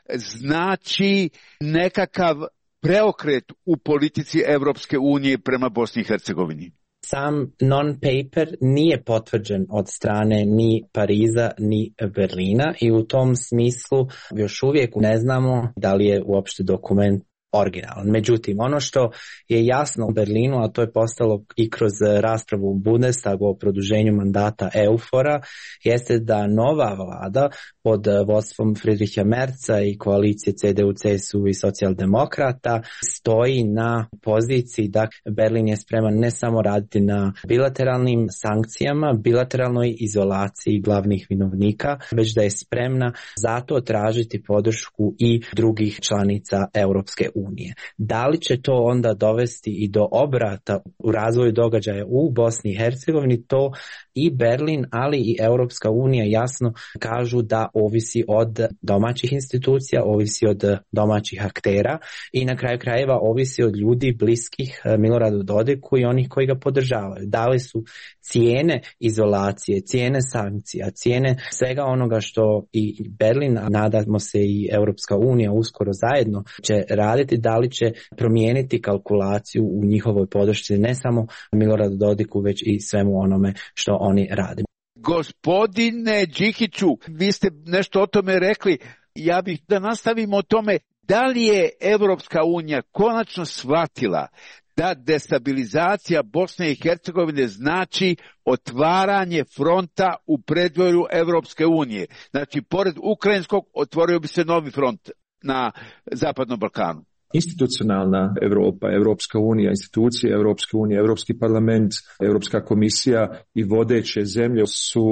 znači nekakav preokret u politici Evropske unije prema Bosni i Hercegovini? Sam non-paper nije potvrđen od strane ni Pariza ni Berlina i u tom smislu još uvijek ne znamo da li je uopšte dokument originalan. Međutim, ono što je jasno u Berlinu, a to je postalo i kroz raspravu u Bundestagu o produženju mandata EUFOR-a, jeste da nova vlada pod vodstvom Friedricha Merza i koalicije CDU, CSU i socijaldemokrata stoji na poziciji da Berlin je spreman ne samo raditi na bilateralnim sankcijama, bilateralnoj izolaciji glavnih vinovnika, već da je spremna zato tražiti podršku i drugih članica Europske unije. Da li će to onda dovesti i do obrata u razvoju događaja u Bosni i Hercegovini, to i Berlin, ali i Europska unija jasno kažu da ovisi od domaćih institucija, ovisi od domaćih aktera i na kraju krajeva ovisi od ljudi bliskih Miloradu Dodiku i onih koji ga podržavaju. Da li su cijene izolacije, cijene sankcija, cijene svega onoga što i Berlin, a nadamo se i Europska unija uskoro zajedno će raditi, da li će promijeniti kalkulaciju u njihovoj podršci ne samo Miloradu Dodiku, već i svemu onome što oni rade. Gospodine Đikiću, vi ste nešto o tome rekli, ja bih da nastavimo o tome, da li je Evropska unija konačno shvatila da destabilizacija Bosne i Hercegovine znači otvaranje fronta u predvorju Evropske unije. Znači, pored ukrajinskog otvorio bi se novi front na Zapadnom Balkanu. Institucionalna Europa, Evropska unija, institucije Evropske unije, Evropski parlament, Evropska komisija i vodeće zemlje su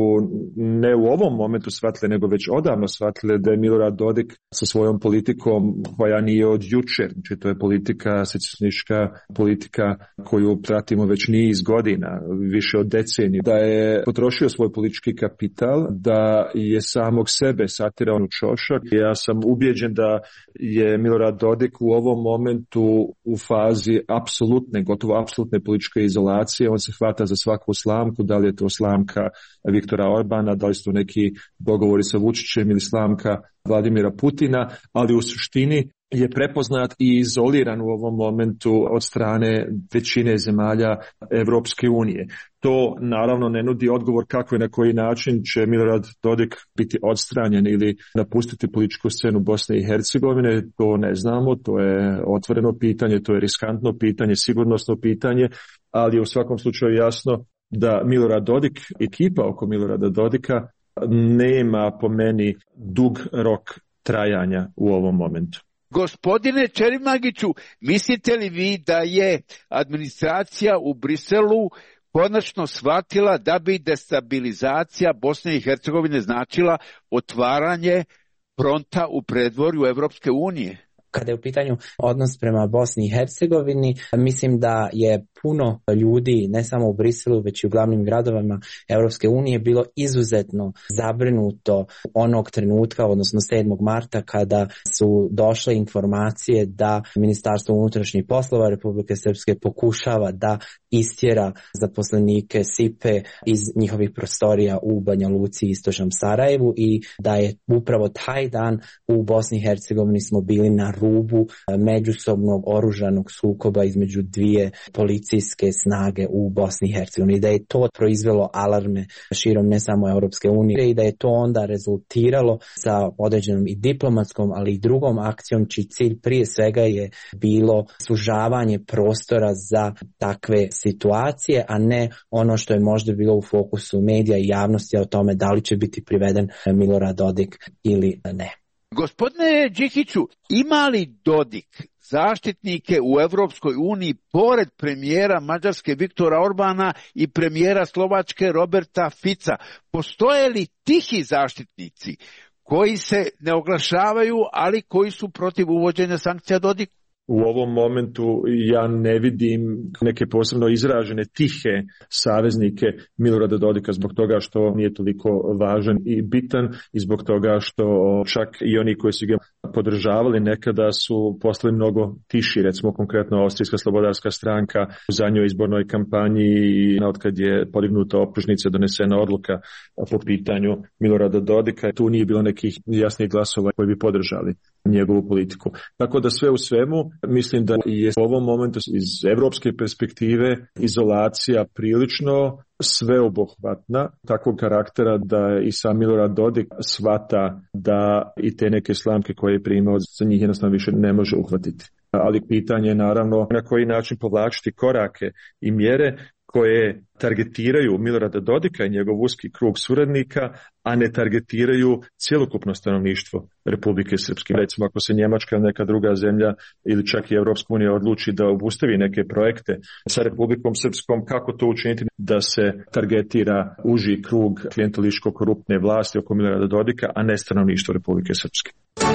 ne u ovom momentu shvatile, nego već odavno shvatile da je Milorad Dodik sa svojom politikom koja nije od jučer, znači to je politika, secesionistička politika koju pratimo već niz godina, više od deceniju, da je potrošio svoj politički kapital, da je samog sebe satirao u čošak. Ja sam ubijeđen da je Milorad Dodik u ovom momentu u fazi apsolutne, gotovo apsolutne političke izolacije. On se hvata za svaku slamku, da li je to slamka Viktora Orbana, da li su to neki dogovori sa Vučićem ili slamka Vladimira Putina, ali u suštini je prepoznat i izoliran u ovom momentu od strane većine zemalja Evropske unije. To naravno ne nudi odgovor kako i na koji način će Milorad Dodik biti odstranjen ili napustiti političku scenu Bosne i Hercegovine. To ne znamo, to je otvoreno pitanje, to je riskantno pitanje, sigurnosno pitanje, ali je u svakom slučaju jasno da Milorad Dodik, ekipa oko Milorada Dodika, nema po meni dug rok trajanja u ovom momentu. Gospodine Čerimagiću, mislite li vi da je administracija u Briselu konačno shvatila da bi destabilizacija Bosne i Hercegovine značila otvaranje fronta u predvorju Evropske unije? Kada je u pitanju odnos prema Bosni i Hercegovini, mislim da je puno ljudi, ne samo u Briselu, već i u glavnim gradovima Europske unije, bilo izuzetno zabrinuto onog trenutka, odnosno 7. marta, kada su došle informacije da Ministarstvo unutrašnjih poslova Republike Srpske pokušava da istjera zaposlenike SIPE iz njihovih prostorija u Banja Luci i istočnom Sarajevu i da je upravo taj dan u Bosni i Hercegovini smo bili na rubu međusobnog oružanog sukoba između dvije policijske snage u Bosni i Hercegovini, da je to proizvelo alarme širom ne samo Europske unije i da je to onda rezultiralo sa određenom i diplomatskom, ali i drugom akcijom čiji cilj prije svega je bilo sužavanje prostora za takve situacije, a ne ono što je možda bilo u fokusu medija i javnosti o tome da li će biti priveden Milorad Dodik ili ne. Gospodine Đikiću, ima li Dodik zaštitnike u Evropskoj uniji pored premijera Mađarske Viktora Orbana i premijera Slovačke Roberta Fica? Postoje li tihi zaštitnici koji se ne oglašavaju, ali koji su protiv uvođenja sankcija Dodiku? U ovom momentu ja ne vidim neke posebno izražene tihe saveznike Milorada Dodika zbog toga što nije toliko važan i bitan i zbog toga što čak i oni koji su ga podržavali nekada su postali mnogo tiši, recimo konkretno Austrijska slobodarska stranka u zadnjoj izbornoj kampanji i otkad je podignuta optužnica, donesena odluka po pitanju Milorada Dodika, tu nije bilo nekih jasnih glasova koji bi podržali njegovu politiku. Tako da sve u svemu mislim da je u ovom momentu iz evropske perspektive izolacija prilično sveobuhvatna, takvog karaktera da i sam Milorad Dodik shvata da i te neke slamke koje je primao za njih jednostavno više ne može uhvatiti. Ali pitanje je naravno na koji način povlačiti korake i mjere koje targetiraju Milorada Dodika i njegov uski krug suradnika, a ne targetiraju cjelokupno stanovništvo Republike Srpske. Recimo ako se Njemačka ili neka druga zemlja ili čak i Evropska unija odluči da obustavi neke projekte sa Republikom Srpskom, kako to učiniti da se targetira uži krug klijentelističko-koruptne vlasti oko Milorada Dodika, a ne stanovništvo Republike Srpske.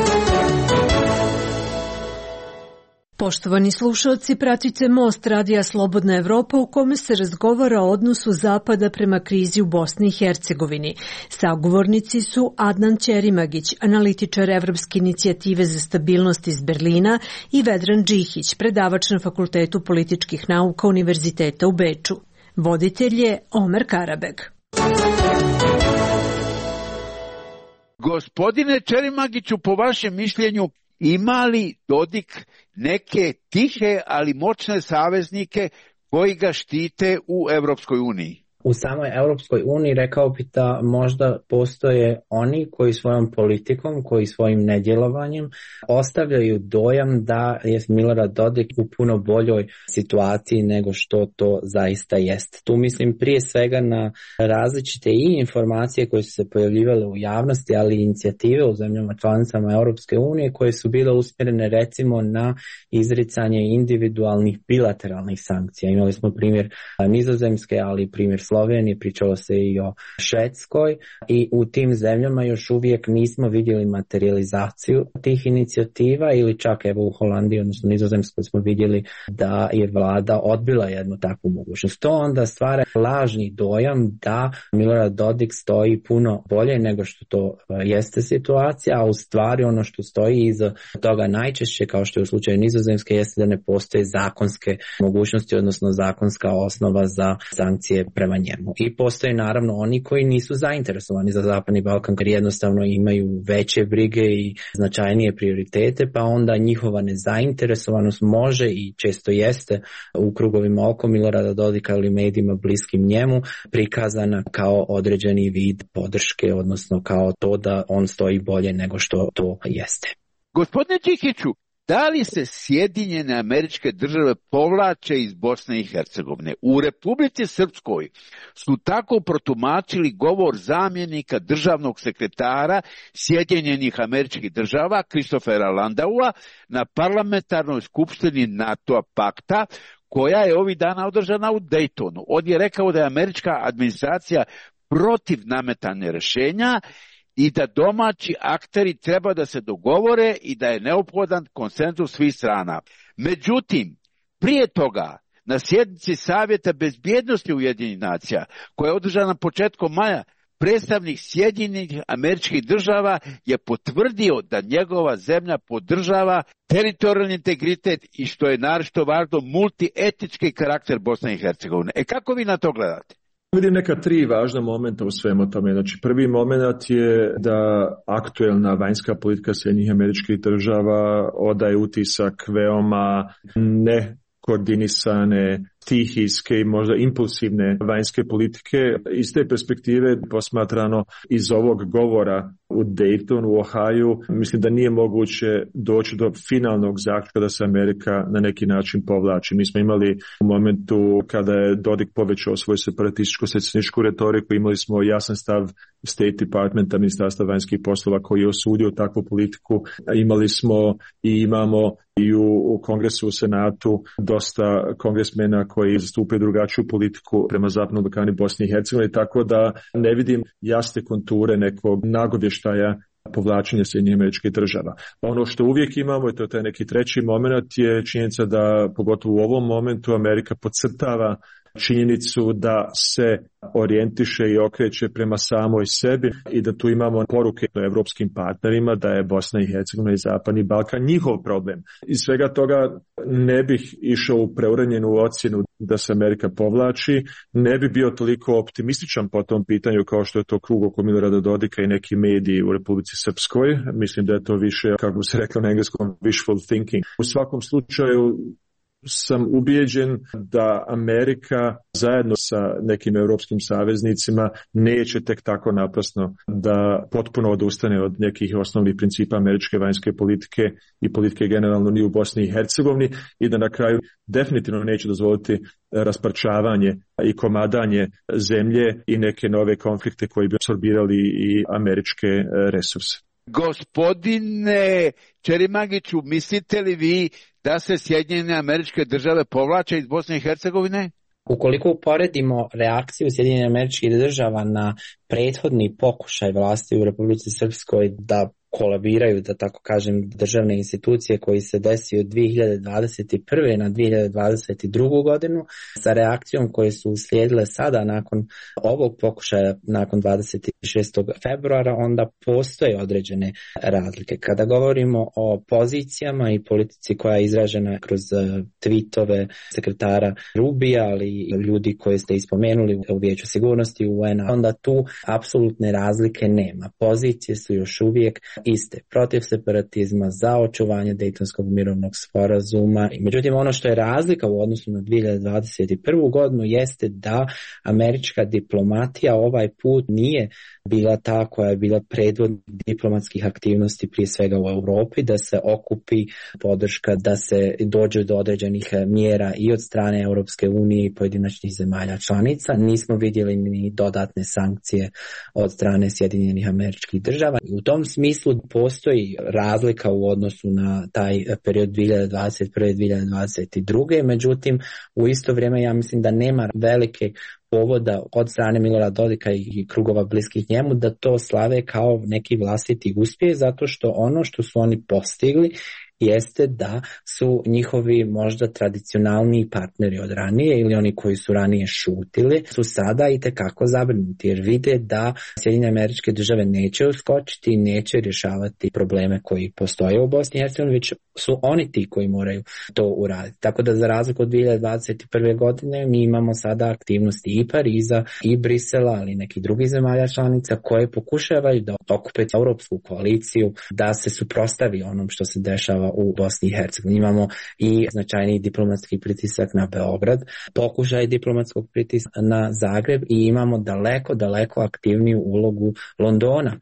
Poštovani slušalci, pratite Most Radija Slobodna Evropa u kome se razgovara o odnosu Zapada prema krizi u Bosni i Hercegovini. Sagovornici su Adnan Ćerimagić, analitičar Evropske inicijative za stabilnost iz Berlina, i Vedran Đikić, predavač na Fakultetu političkih nauka Univerziteta u Beču. Voditelj je Omer Karabeg. Gospodine Ćerimagiću, po vašem mišljenju, ima li Dodik neke tihe, ali moćne saveznike koji ga štite u Evropskoj uniji? U samoj Europskoj uniji rekao bi da možda postoje oni koji svojom politikom, koji svojim nedjelovanjem ostavljaju dojam da je Milorad Dodik u puno boljoj situaciji nego što to zaista jest. Tu mislim prije svega na različite i informacije koje su se pojavljivale u javnosti, ali i inicijative u zemljama članicama Europske unije koje su bile usmjerene recimo na izricanje individualnih bilateralnih sankcija. Imali smo primjer Nizozemske, ali i primjer Slovenije, pričalo se i o Švedskoj i u tim zemljama još uvijek nismo vidjeli materializaciju tih inicijativa ili čak evo u Holandiji, odnosno Nizozemskoj smo vidjeli da je vlada odbila jednu takvu mogućnost. To onda stvara lažni dojam da Milorad Dodik stoji puno bolje nego što to jeste situacija, a u stvari ono što stoji iza toga najčešće, kao što je u slučaju Nizozemske, jeste da ne postoje zakonske mogućnosti, odnosno zakonska osnova za sankcije prema njemu. I postoje naravno oni koji nisu zainteresovani za Zapadni Balkan, jer jednostavno imaju veće brige i značajnije prioritete, pa onda njihova nezainteresovanost može i često jeste u krugovima oko Milorada Dodika ili medijima bliskim njemu prikazana kao određeni vid podrške, odnosno kao to da on stoji bolje nego što to jeste. Gospodine Čikiću, da li se Sjedinjene Američke Države povlače iz Bosne i Hercegovine? U Republici Srpskoj su tako protumačili govor zamjenika državnog sekretara Sjedinjenih Američkih Država Christophera Landaua na parlamentarnoj skupštini NATO pakta koja je ovih dana održana u Daytonu. On je rekao da je američka administracija protiv nametanja rješenja i da domaći akteri treba da se dogovore i da je neophodan konsenzus svih strana. Međutim, prije toga, na sjednici Savjeta bezbjednosti Ujedinjenih nacija, koja je održana početkom maja, predstavnik Sjedinjenih Američkih Država je potvrdio da njegova zemlja podržava teritorijalni integritet i, što je naročito važno, multietnički karakter Bosne i Hercegovine. Kako vi na to gledate? Vidim neka tri važna momenta u svemu tome. Znači, prvi moment je da aktuelna vanjska politika Sjedinjenih Američkih Država odaje utisak veoma nekoordinisane, stihijske i možda impulsivne vanjske politike. Iz te perspektive posmatrano iz ovog govora u Daytonu, u Ohaju, mislim da nije moguće doći do finalnog zaključka da se Amerika na neki način povlači. Mi smo imali u momentu kada je Dodik povećao svoju separatističko-secesionističku retoriku, imali smo jasan stav State Departmenta, Ministarstva vanjskih poslova, koji je osudio takvu politiku. Imali smo i imamo i u Kongresu, u Senatu dosta kongresmena koji zastupaju drugačiju politiku prema Zapadnom Balkanu i Bosni i Hercegovini, tako da ne vidim jasne konture nekog nagovještaja povlačenja Sjedinjenih Američkih Država. Ono što uvijek imamo, i to je taj neki treći moment, je činjenica da pogotovo u ovom momentu Amerika podcrtava činjenicu da se orijentiše i okreće prema samoj sebi i da tu imamo poruke evropskim partnerima da je Bosna i Hercegovina i Zapadni Balkan njihov problem. Iz svega toga ne bih išao u preuranjenu ocjenu da se Amerika povlači, ne bi bio toliko optimističan po tom pitanju kao što je to krug oko Milorada Dodika i neki mediji u Republici Srpskoj. Mislim da je to više, kako bi se reklo na engleskom, wishful thinking. U svakom slučaju sam ubijeđen da Amerika zajedno sa nekim europskim saveznicima neće tek tako naprasno da potpuno odustane od nekih osnovnih principa američke vanjske politike i politike generalno ni u Bosni i Hercegovini i da na kraju definitivno neće dozvoliti rasparčavanje i komadanje zemlje i neke nove konflikte koji bi apsorbirali i američke resurse. Gospodine Čerimagiću, mislite li vi da se Sjedinjene Američke Države povlače iz Bosne i Hercegovine? Ukoliko uporedimo reakciju Sjedinjenih Američkih Država na prethodni pokušaj vlasti u Republici Srpskoj da kolabiraju, da tako kažem, državne institucije koji se desio od 2021. na 2022. godinu sa reakcijom koje su uslijedile sada nakon ovog pokušaja, nakon 26. februara, onda postoje određene razlike. Kada govorimo o pozicijama i politici koja je izražena kroz tweetove sekretara Rubija, ali i ljudi koje ste ispomenuli u Vijeću sigurnosti UN-a, onda tu apsolutne razlike nema. Pozicije su još uvijek iste, protiv separatizma, za očuvanje Dejtonskog mirovnog sporazuma. Međutim, ono što je razlika u odnosu na 2021. godinu jeste da američka diplomatija ovaj put nije bila ta koja je bila predvodnik diplomatskih aktivnosti prije svega u Europi, da se okupi podrška, da se dođe do određenih mjera i od strane Europske unije i pojedinačnih zemalja članica. Nismo vidjeli ni dodatne sankcije od strane Sjedinjenih Američkih Država. U tom smislu postoji razlika u odnosu na taj period 2021-2022. Međutim, u isto vrijeme ja mislim da nema velike povoda od strane Milorada Dodika i krugova bliskih njemu da to slave kao neki vlastiti uspjeh, zato što ono što su oni postigli jeste da su njihovi možda tradicionalni partneri od ranije ili oni koji su ranije šutili su sada itekako zabrinuti jer vide da Sjedinjene Američke Države neće uskočiti i neće rješavati probleme koji postoje u Bosni i Hercegovini, već su oni ti koji moraju to uraditi. Tako da za razliku od 2021. godine mi imamo sada aktivnosti i Pariza i Brisela, ali i nekih drugih zemalja članica koje pokušavaju da okupe europsku koaliciju, da se suprotstavi onom što se dešava u Bosni i Hercegovini. Imamo i značajni diplomatski pritisak na Beograd, pokušaj diplomatskog pritiska na Zagreb i imamo daleko aktivniju ulogu Londona.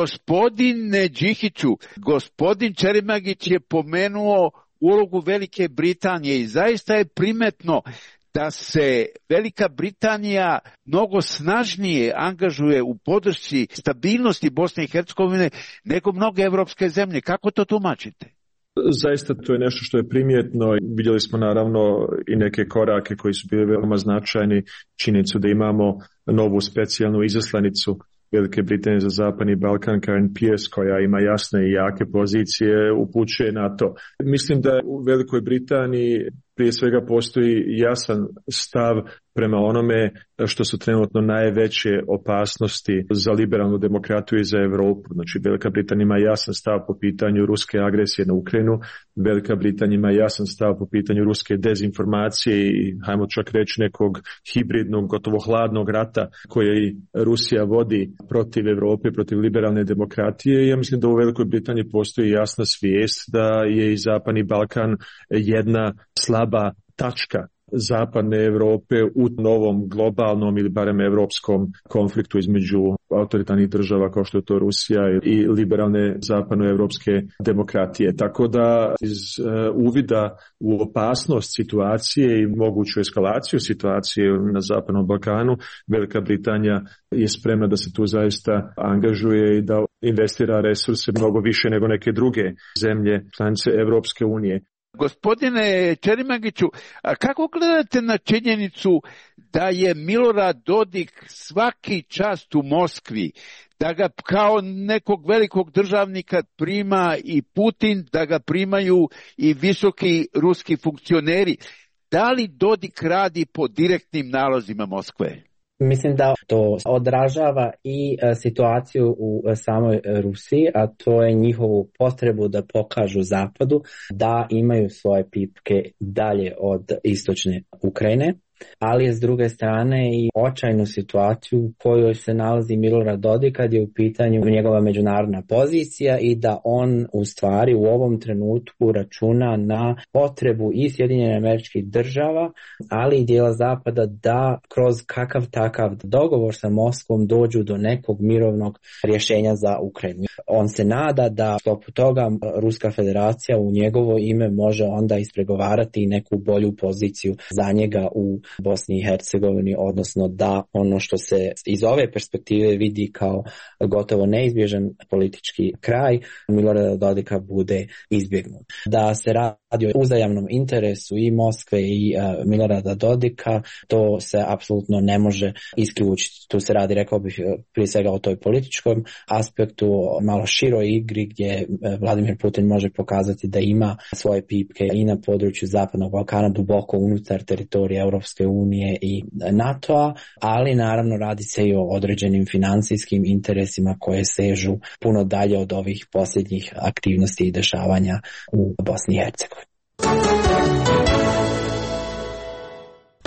Gospodine Đikiću, gospodin Čerimagić je pomenuo ulogu Velike Britanije i zaista je primetno da se Velika Britanija mnogo snažnije angažuje u podršci stabilnosti Bosne i Hercegovine nego mnoge evropske zemlje. Kako to tumačite? Zaista to je nešto što je primjetno. Vidjeli smo naravno i neke korake koji su bili veoma značajni. Činjenicu da imamo novu specijalnu izaslanicu Velike Britanije za Zapadni Balkan, Karen Pierce, koja ima jasne i jake pozicije, upućuje na to. Mislim da u Velikoj Britaniji prije svega postoji jasan stav prema onome što su trenutno najveće opasnosti za liberalnu demokratiju i za Europu. Znači, Velika Britanija ima jasan stav po pitanju ruske agresije na Ukrajinu, Velika Britanija ima jasan stav po pitanju ruske dezinformacije i, hajmo čak reći, nekog hibridnog, gotovo hladnog rata koje Rusija vodi protiv Europe, protiv liberalne demokratije. I ja mislim da u Velikoj Britaniji postoji jasna svijest da je i Zapadni Balkan jedna slaba tačka Zapadne Europe u novom globalnom ili barem europskom konfliktu između autoritarnih država kao što je to Rusija i liberalne zapadnoevropske demokratije. Tako da iz uvida u opasnost situacije i moguću eskalaciju situacije na Zapadnom Balkanu, Velika Britanija je spremna da se tu zaista angažuje i da investira resurse mnogo više nego neke druge zemlje članice Evropske unije. Gospodine Čerimagiću, a kako gledate na činjenicu da je Milorad Dodik svaki čast u Moskvi, da ga kao nekog velikog državnika prima i Putin, da ga primaju i visoki ruski funkcioneri? Da li Dodik radi po direktnim nalozima Moskve? Mislim da to odražava i situaciju u samoj Rusiji, a to je njihovu potrebu da pokažu Zapadu da imaju svoje pipke dalje od istočne Ukrajine, ali je s druge strane i očajnu situaciju u kojoj se nalazi Milorad Dodik kad je u pitanju njegova međunarodna pozicija i da on u stvari u ovom trenutku računa na potrebu i Sjedinjenih Američkih Država, ali i dijela Zapada da kroz kakav takav dogovor sa Moskvom dođu do nekog mirovnog rješenja za Ukrajinu. On se nada da u sklopu toga Ruska federacija u njegovo ime može onda ispregovarati neku bolju poziciju za njega u Bosni i Hercegovini, odnosno da ono što se iz ove perspektive vidi kao gotovo neizbježan politički kraj Milorada Dodika bude izbjegnut. Da se radi o uzajamnom interesu i Moskve i Milorada Dodika, to se apsolutno ne može isključiti. Tu se radi, rekao bih, prije svega o toj političkom aspektu, malo široj igri gdje Vladimir Putin može pokazati da ima svoje pipke i na području Zapadnog Balkana, duboko unutar teritorija Europske unije i NATO-a, ali naravno radi se i o određenim financijskim interesima koje sežu puno dalje od ovih posljednjih aktivnosti i dešavanja u Bosni i Hercegovini.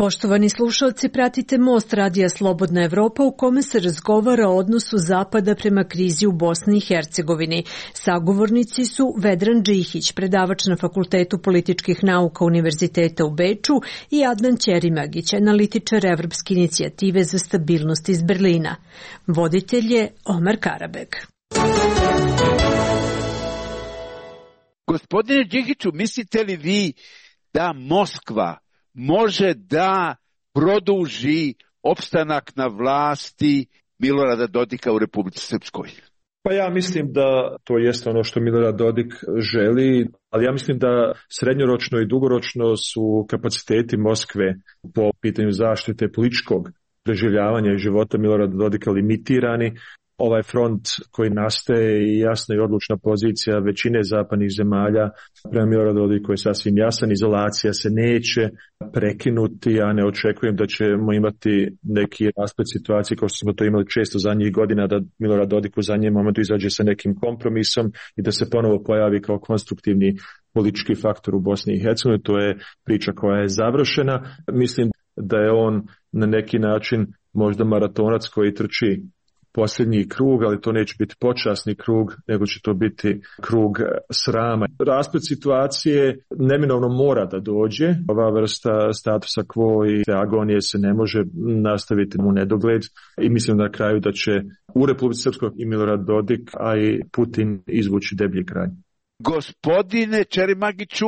Poštovani slušalci, pratite Most radija Slobodna Evropa u kome se razgovara o odnosu Zapada prema krizi u Bosni i Hercegovini. Sagovornici su Vedran Džihić, predavač na Fakultetu političkih nauka Univerziteta u Beču, i Adnan Ćerimagić, analitičar Evropske inicijative za stabilnost iz Berlina. Voditelj je Omar Karabeg. Gospodine Džihiću, mislite li vi da Moskva može da produži opstanak na vlasti Milorada Dodika u Republici Srpskoj? Pa ja mislim da to jeste ono što Milorad Dodik želi, ali ja mislim da srednjoročno i dugoročno su kapaciteti Moskve po pitanju zaštite političkog preživljavanja i života Milorada Dodika limitirani. Ovaj front koji nastaje i jasna i odlučna pozicija većine zapadnih zemalja prema Miloradu Dodiku je sasvim jasan. Izolacija se neće prekinuti, ja ne očekujem da ćemo imati neki rasplet situacije kao što smo to imali često zadnjih godina, da Milorad Dodik u zadnjem momentu izađe sa nekim kompromisom i da se ponovo pojavi kao konstruktivni politički faktor u Bosni i Hercegovini. To je priča koja je završena. Mislim da je on na neki način možda maratonac koji trči posljednji krug, ali to neće biti počasni krug, nego će to biti krug srama. Rasplet situacije neminovno mora da dođe. Ova vrsta statusa quo i agonije se ne može nastaviti u nedogled i mislim na kraju da će u Republici Srpskoj i Milorad Dodik, a i Putin izvući deblji kraj. Gospodine Ćerimagiću,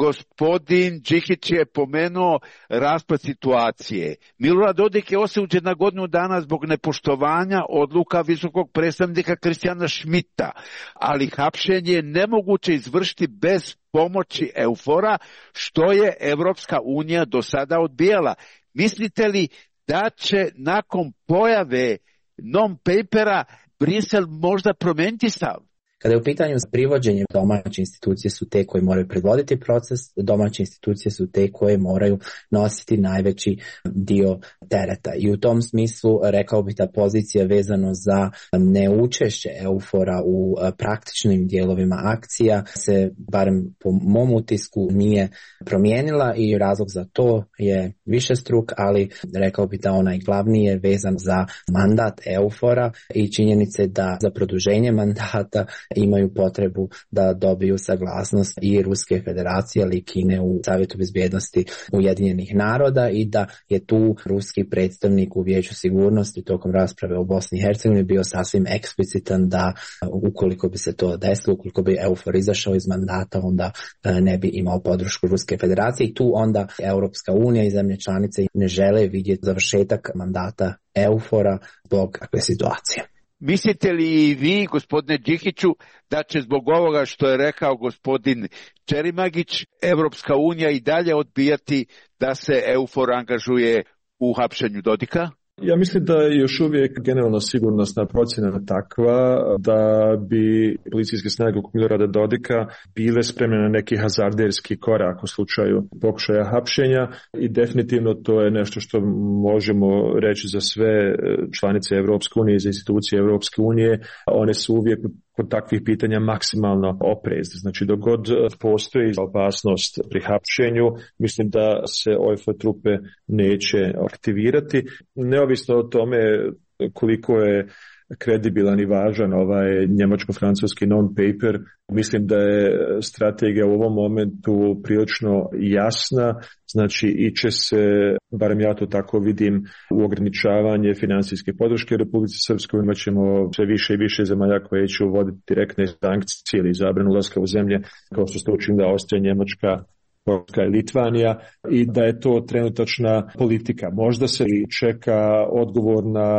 gospodin Džihić je pomenuo raspad situacije. Milorad Dodik je osuđen na godinu dana zbog nepoštovanja odluka visokog predstavnika Kristijana Šmita, ali hapšenje je nemoguće izvršiti bez pomoći EUFOR-a, što je Evropska unija do sada odbijala. Mislite li da će nakon pojave non-papera Brisel možda promijeniti stav? Kada je u pitanju privođenje, domaće institucije su te koje moraju predvoditi proces, domaće institucije su te koje moraju nositi najveći dio tereta. I u tom smislu rekao bih da pozicija vezano za neučešće EUFOR-a u praktičnim dijelovima akcija se, barem po mom utisku, nije promijenila i razlog za to je višestruk, ali rekao bih da onaj glavni je vezan za mandat EUFOR-a i činjenice da za produženje mandata imaju potrebu da dobiju saglasnost i Ruske federacije, ali i Kine u Savjetu bezbjednosti Ujedinjenih naroda i da je tu ruski predstavnik u Vijeću sigurnosti tokom rasprave u Bosni i Hercegovini bio sasvim eksplicitan da ukoliko bi se to desilo, ukoliko bi EUFOR izašao iz mandata, onda ne bi imao podršku Ruske federacije i tu onda Europska unija i zemlje članice ne žele vidjeti završetak mandata EUFOR-a zbog takve situacije. Mislite li i vi, gospodine Džihiću, da će zbog ovoga što je rekao gospodin Ćerimagić, Evropska unija i dalje odbijati da se EUFOR angažuje u hapšenju Dodika? Ja mislim da je još uvijek generalno sigurnosna procjena takva da bi policijske snage oko Milorada Dodika bile spremne na neki hazarderski korak u slučaju pokušaja hapšenja i definitivno to je nešto što možemo reći za sve članice Evropske unije i za institucije Evropske unije. One su uvijek kod takvih pitanja maksimalno oprezne. Znači, dok god postoji opasnost pri hapšenju, mislim da se OFO trupe neće aktivirati. Neovisno o tome koliko je kredibilan i važan ovaj njemačko-francuski non-paper, mislim da je strategija u ovom momentu prilično jasna, znači iće se, barem ja to tako vidim, u ograničavanje financijske podrške Republici Srpskoj. Imat ćemo sve više i više zemalja koje će uvoditi direktne sankcije ili zabranu ulaska u zemlje, kao što ste učinili da Austrija, Njemačka, Poljska i Litvanija, i da je to trenutačna politika. Možda se čeka odgovor na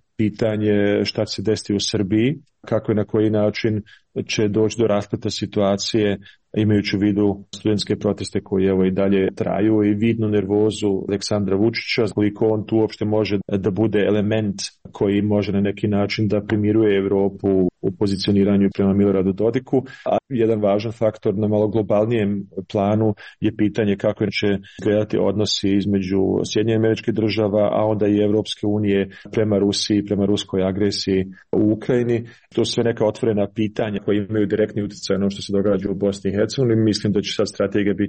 pitanje šta će se desiti u Srbiji, kako i na koji način će doći do raspleta situacije, imajući u vidu studentske proteste koji evo i dalje traju i vidnu nervozu Aleksandra Vučića, koliko on tu uopšte može da bude element koji može na neki način da primiruje Evropu u pozicioniranju prema Miloradu Dodiku. A jedan važan faktor na malo globalnijem planu je pitanje kako će gledati odnosi između Sjedinjenih Američkih Država, a onda i Evropske unije prema Rusiji, prema ruskoj agresiji u Ukrajini. To su sve neka otvorena pitanja koje imaju direktni utjecaj na ono što se događa u Bosni i Hercegovini. Mislim da će sad strategija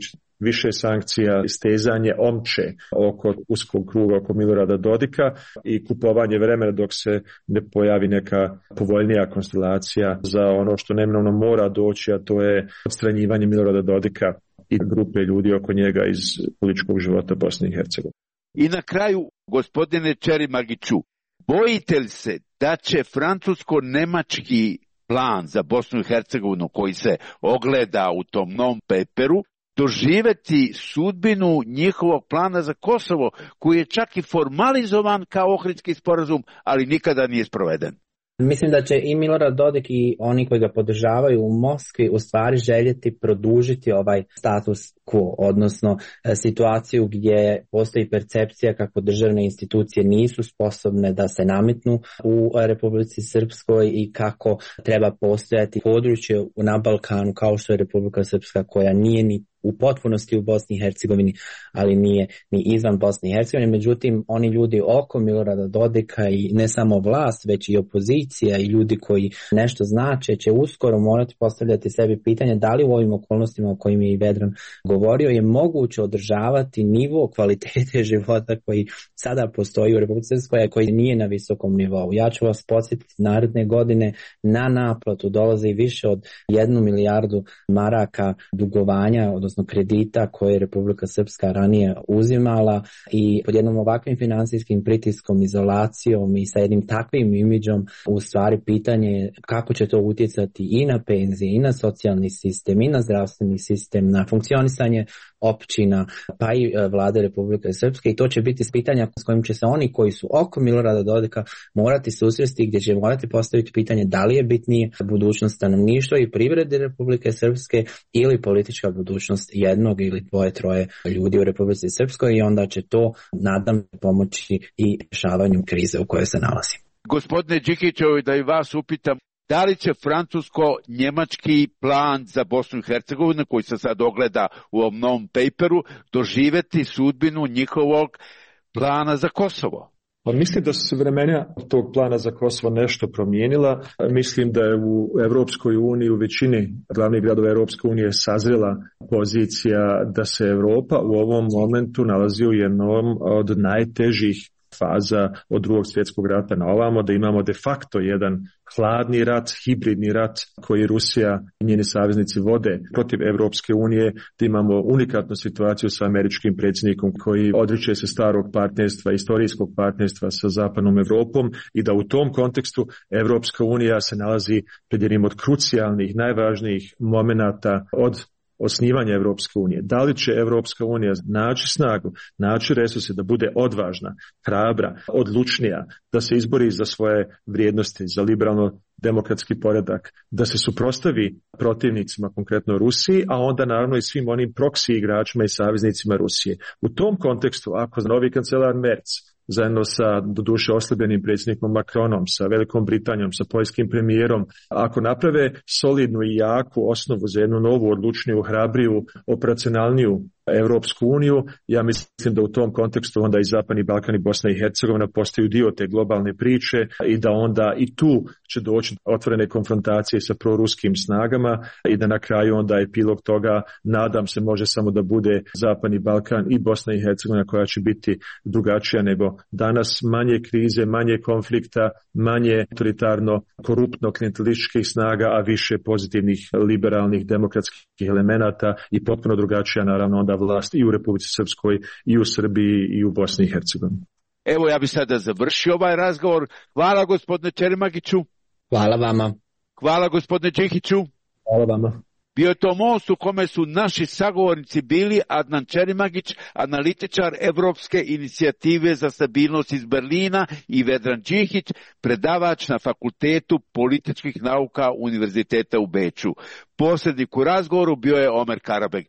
više sankcija, stezanje omče oko uskog kruga, oko Milorada Dodika i kupovanje vremena dok se ne pojavi neka povoljnija konstelacija za ono što neminovno mora doći, a to je odstranjivanje Milorada Dodika i grupe ljudi oko njega iz političkog života Bosne i Hercegovine. I na kraju, gospodine Čerimagiću, bojite li se da će francusko-nemački plan za Bosnu i Hercegovinu koji se ogleda u tom non-paperu doživjeti sudbinu njihovog plana za Kosovo, koji je čak i formalizovan kao Ohridski sporazum, ali nikada nije sproveden? Mislim da će i Milorad Dodik i oni koji ga podržavaju u Moskvi u stvari željeti produžiti ovaj status quo, odnosno situaciju gdje postoji percepcija kako državne institucije nisu sposobne da se nametnu u Republici Srpskoj i kako treba postojati područje na Balkanu kao što je Republika Srpska, koja nije ni u potpunosti u Bosni i Hercegovini, ali nije ni izvan Bosne i Hercegovine. Međutim, oni ljudi oko Milorada Dodika i ne samo vlast, već i opozicija i ljudi koji nešto znače će uskoro morati postavljati sebi pitanje da li u ovim okolnostima o kojim je i Vedran govorio je moguće održavati nivo kvalitete života koji sada postoji u Republici Srpskoj, koji nije na visokom nivou. Ja ću vas podsjetiti, naredne godine na naplatu dolazi više od 1 milijardu maraka dugovanja, odnosno kredita koje je Republika Srpska ranije uzimala, i pod jednom ovakvim finansijskim pritiskom, izolacijom i sa jednim takvim imidžom u stvari pitanje je kako će to utjecati i na penzije, i na socijalni sistem, i na zdravstveni sistem, na funkcionisanje općina, pa i vlade Republike Srpske, i to će biti pitanja s kojim će se oni koji su oko Milorada Dodika morati susresti, gdje će morati postaviti pitanje da li je bitnije budućnost stanovništva i privrede Republike Srpske ili politička budućnost jednog ili dvoje, troje ljudi u Republici Srpskoj, i onda će to, nadam, pomoći i rješavanju krize u kojoj se nalazi. Gospodine Đikiću, da i vas upitam, da li će francusko-njemački plan za Bosnu i Hercegovinu, koji se sad ogleda u ovom novom paperu, doživjeti sudbinu njihovog plana za Kosovo? Pa mislim da su se vremena tog plana za Kosovo nešto promijenila. Mislim da je u Europskoj uniji, u većini glavnih gradova Europske unije sazrela pozicija da se Europa u ovom momentu nalazi u jednom od najtežih faza od Drugog svjetskog rata na ovamo, da imamo de facto jedan hladni rat, hibridni rat koji Rusija i njeni saveznici vode protiv Europske unije, da imamo unikatnu situaciju sa američkim predsjednikom koji odriče se starog partnerstva, istorijskog partnerstva sa zapadnom Europom, i da u tom kontekstu Europska unija se nalazi pred jednim od krucijalnih, najvažnijih momenata od osnivanja Europske unije. Da li će Europska unija naći snagu, naći resurse da bude odvažna, hrabra, odlučnija, da se izbori za svoje vrijednosti, za liberalno demokratski poredak, da se suprotstavi protivnicima, konkretno Rusiji, a onda naravno i svim onim proksi igračima i saveznicima Rusije. U tom kontekstu, ako novi kancelar Merz zajedno sa doduše oslabljenim predsjednikom Macronom, sa Velikom Britanijom, sa poljskim premijerom, ako naprave solidnu i jaku osnovu za jednu novu, odlučniju, hrabriju, operacionalniju Europsku uniju, ja mislim da u tom kontekstu onda i Zapadni Balkan i Bosna i Hercegovina postaju dio te globalne priče, i da onda i tu će doći otvorene konfrontacije sa proruskim snagama, i da na kraju onda epilog toga, nadam se, može samo da bude Zapadni Balkan i Bosna i Hercegovina, koja će biti drugačija nego danas, manje krize, manje konflikta, manje autoritarno, koruptno, klijentelističkih snaga, a više pozitivnih, liberalnih, demokratskih elemenata, i potpuno drugačija naravno onda vlast i u Republici Srpskoj, i u Srbiji, i u Bosni i Hercegovini. Evo, ja bih sada završio ovaj razgovor. Hvala gospodine Čerimagiću. Hvala vama. Hvala gospodine Đikiću. Hvala vama. Bio je to most u kome su naši sagovornici bili Adnan Čerimagić, analitičar Evropske inicijative za stabilnost iz Berlina, i Vedran Đikić, predavač na Fakultetu političkih nauka Univerziteta u Beču. Posrednik u razgovoru bio je Omer Karabek.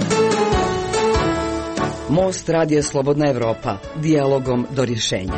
Most radija Slobodna Evropa, dijalogom do rješenja.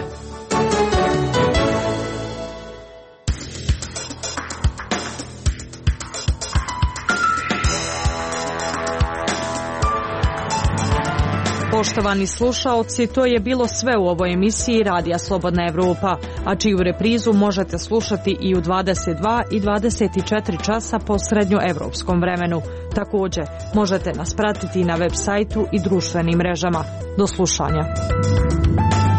Poštovani slušaoci, to je bilo sve u ovoj emisiji Radija Slobodna Evropa, a čiju reprizu možete slušati i u 22 i 24 časa po srednjoevropskom vremenu. Također, možete nas pratiti na web sajtu i društvenim mrežama. Do slušanja.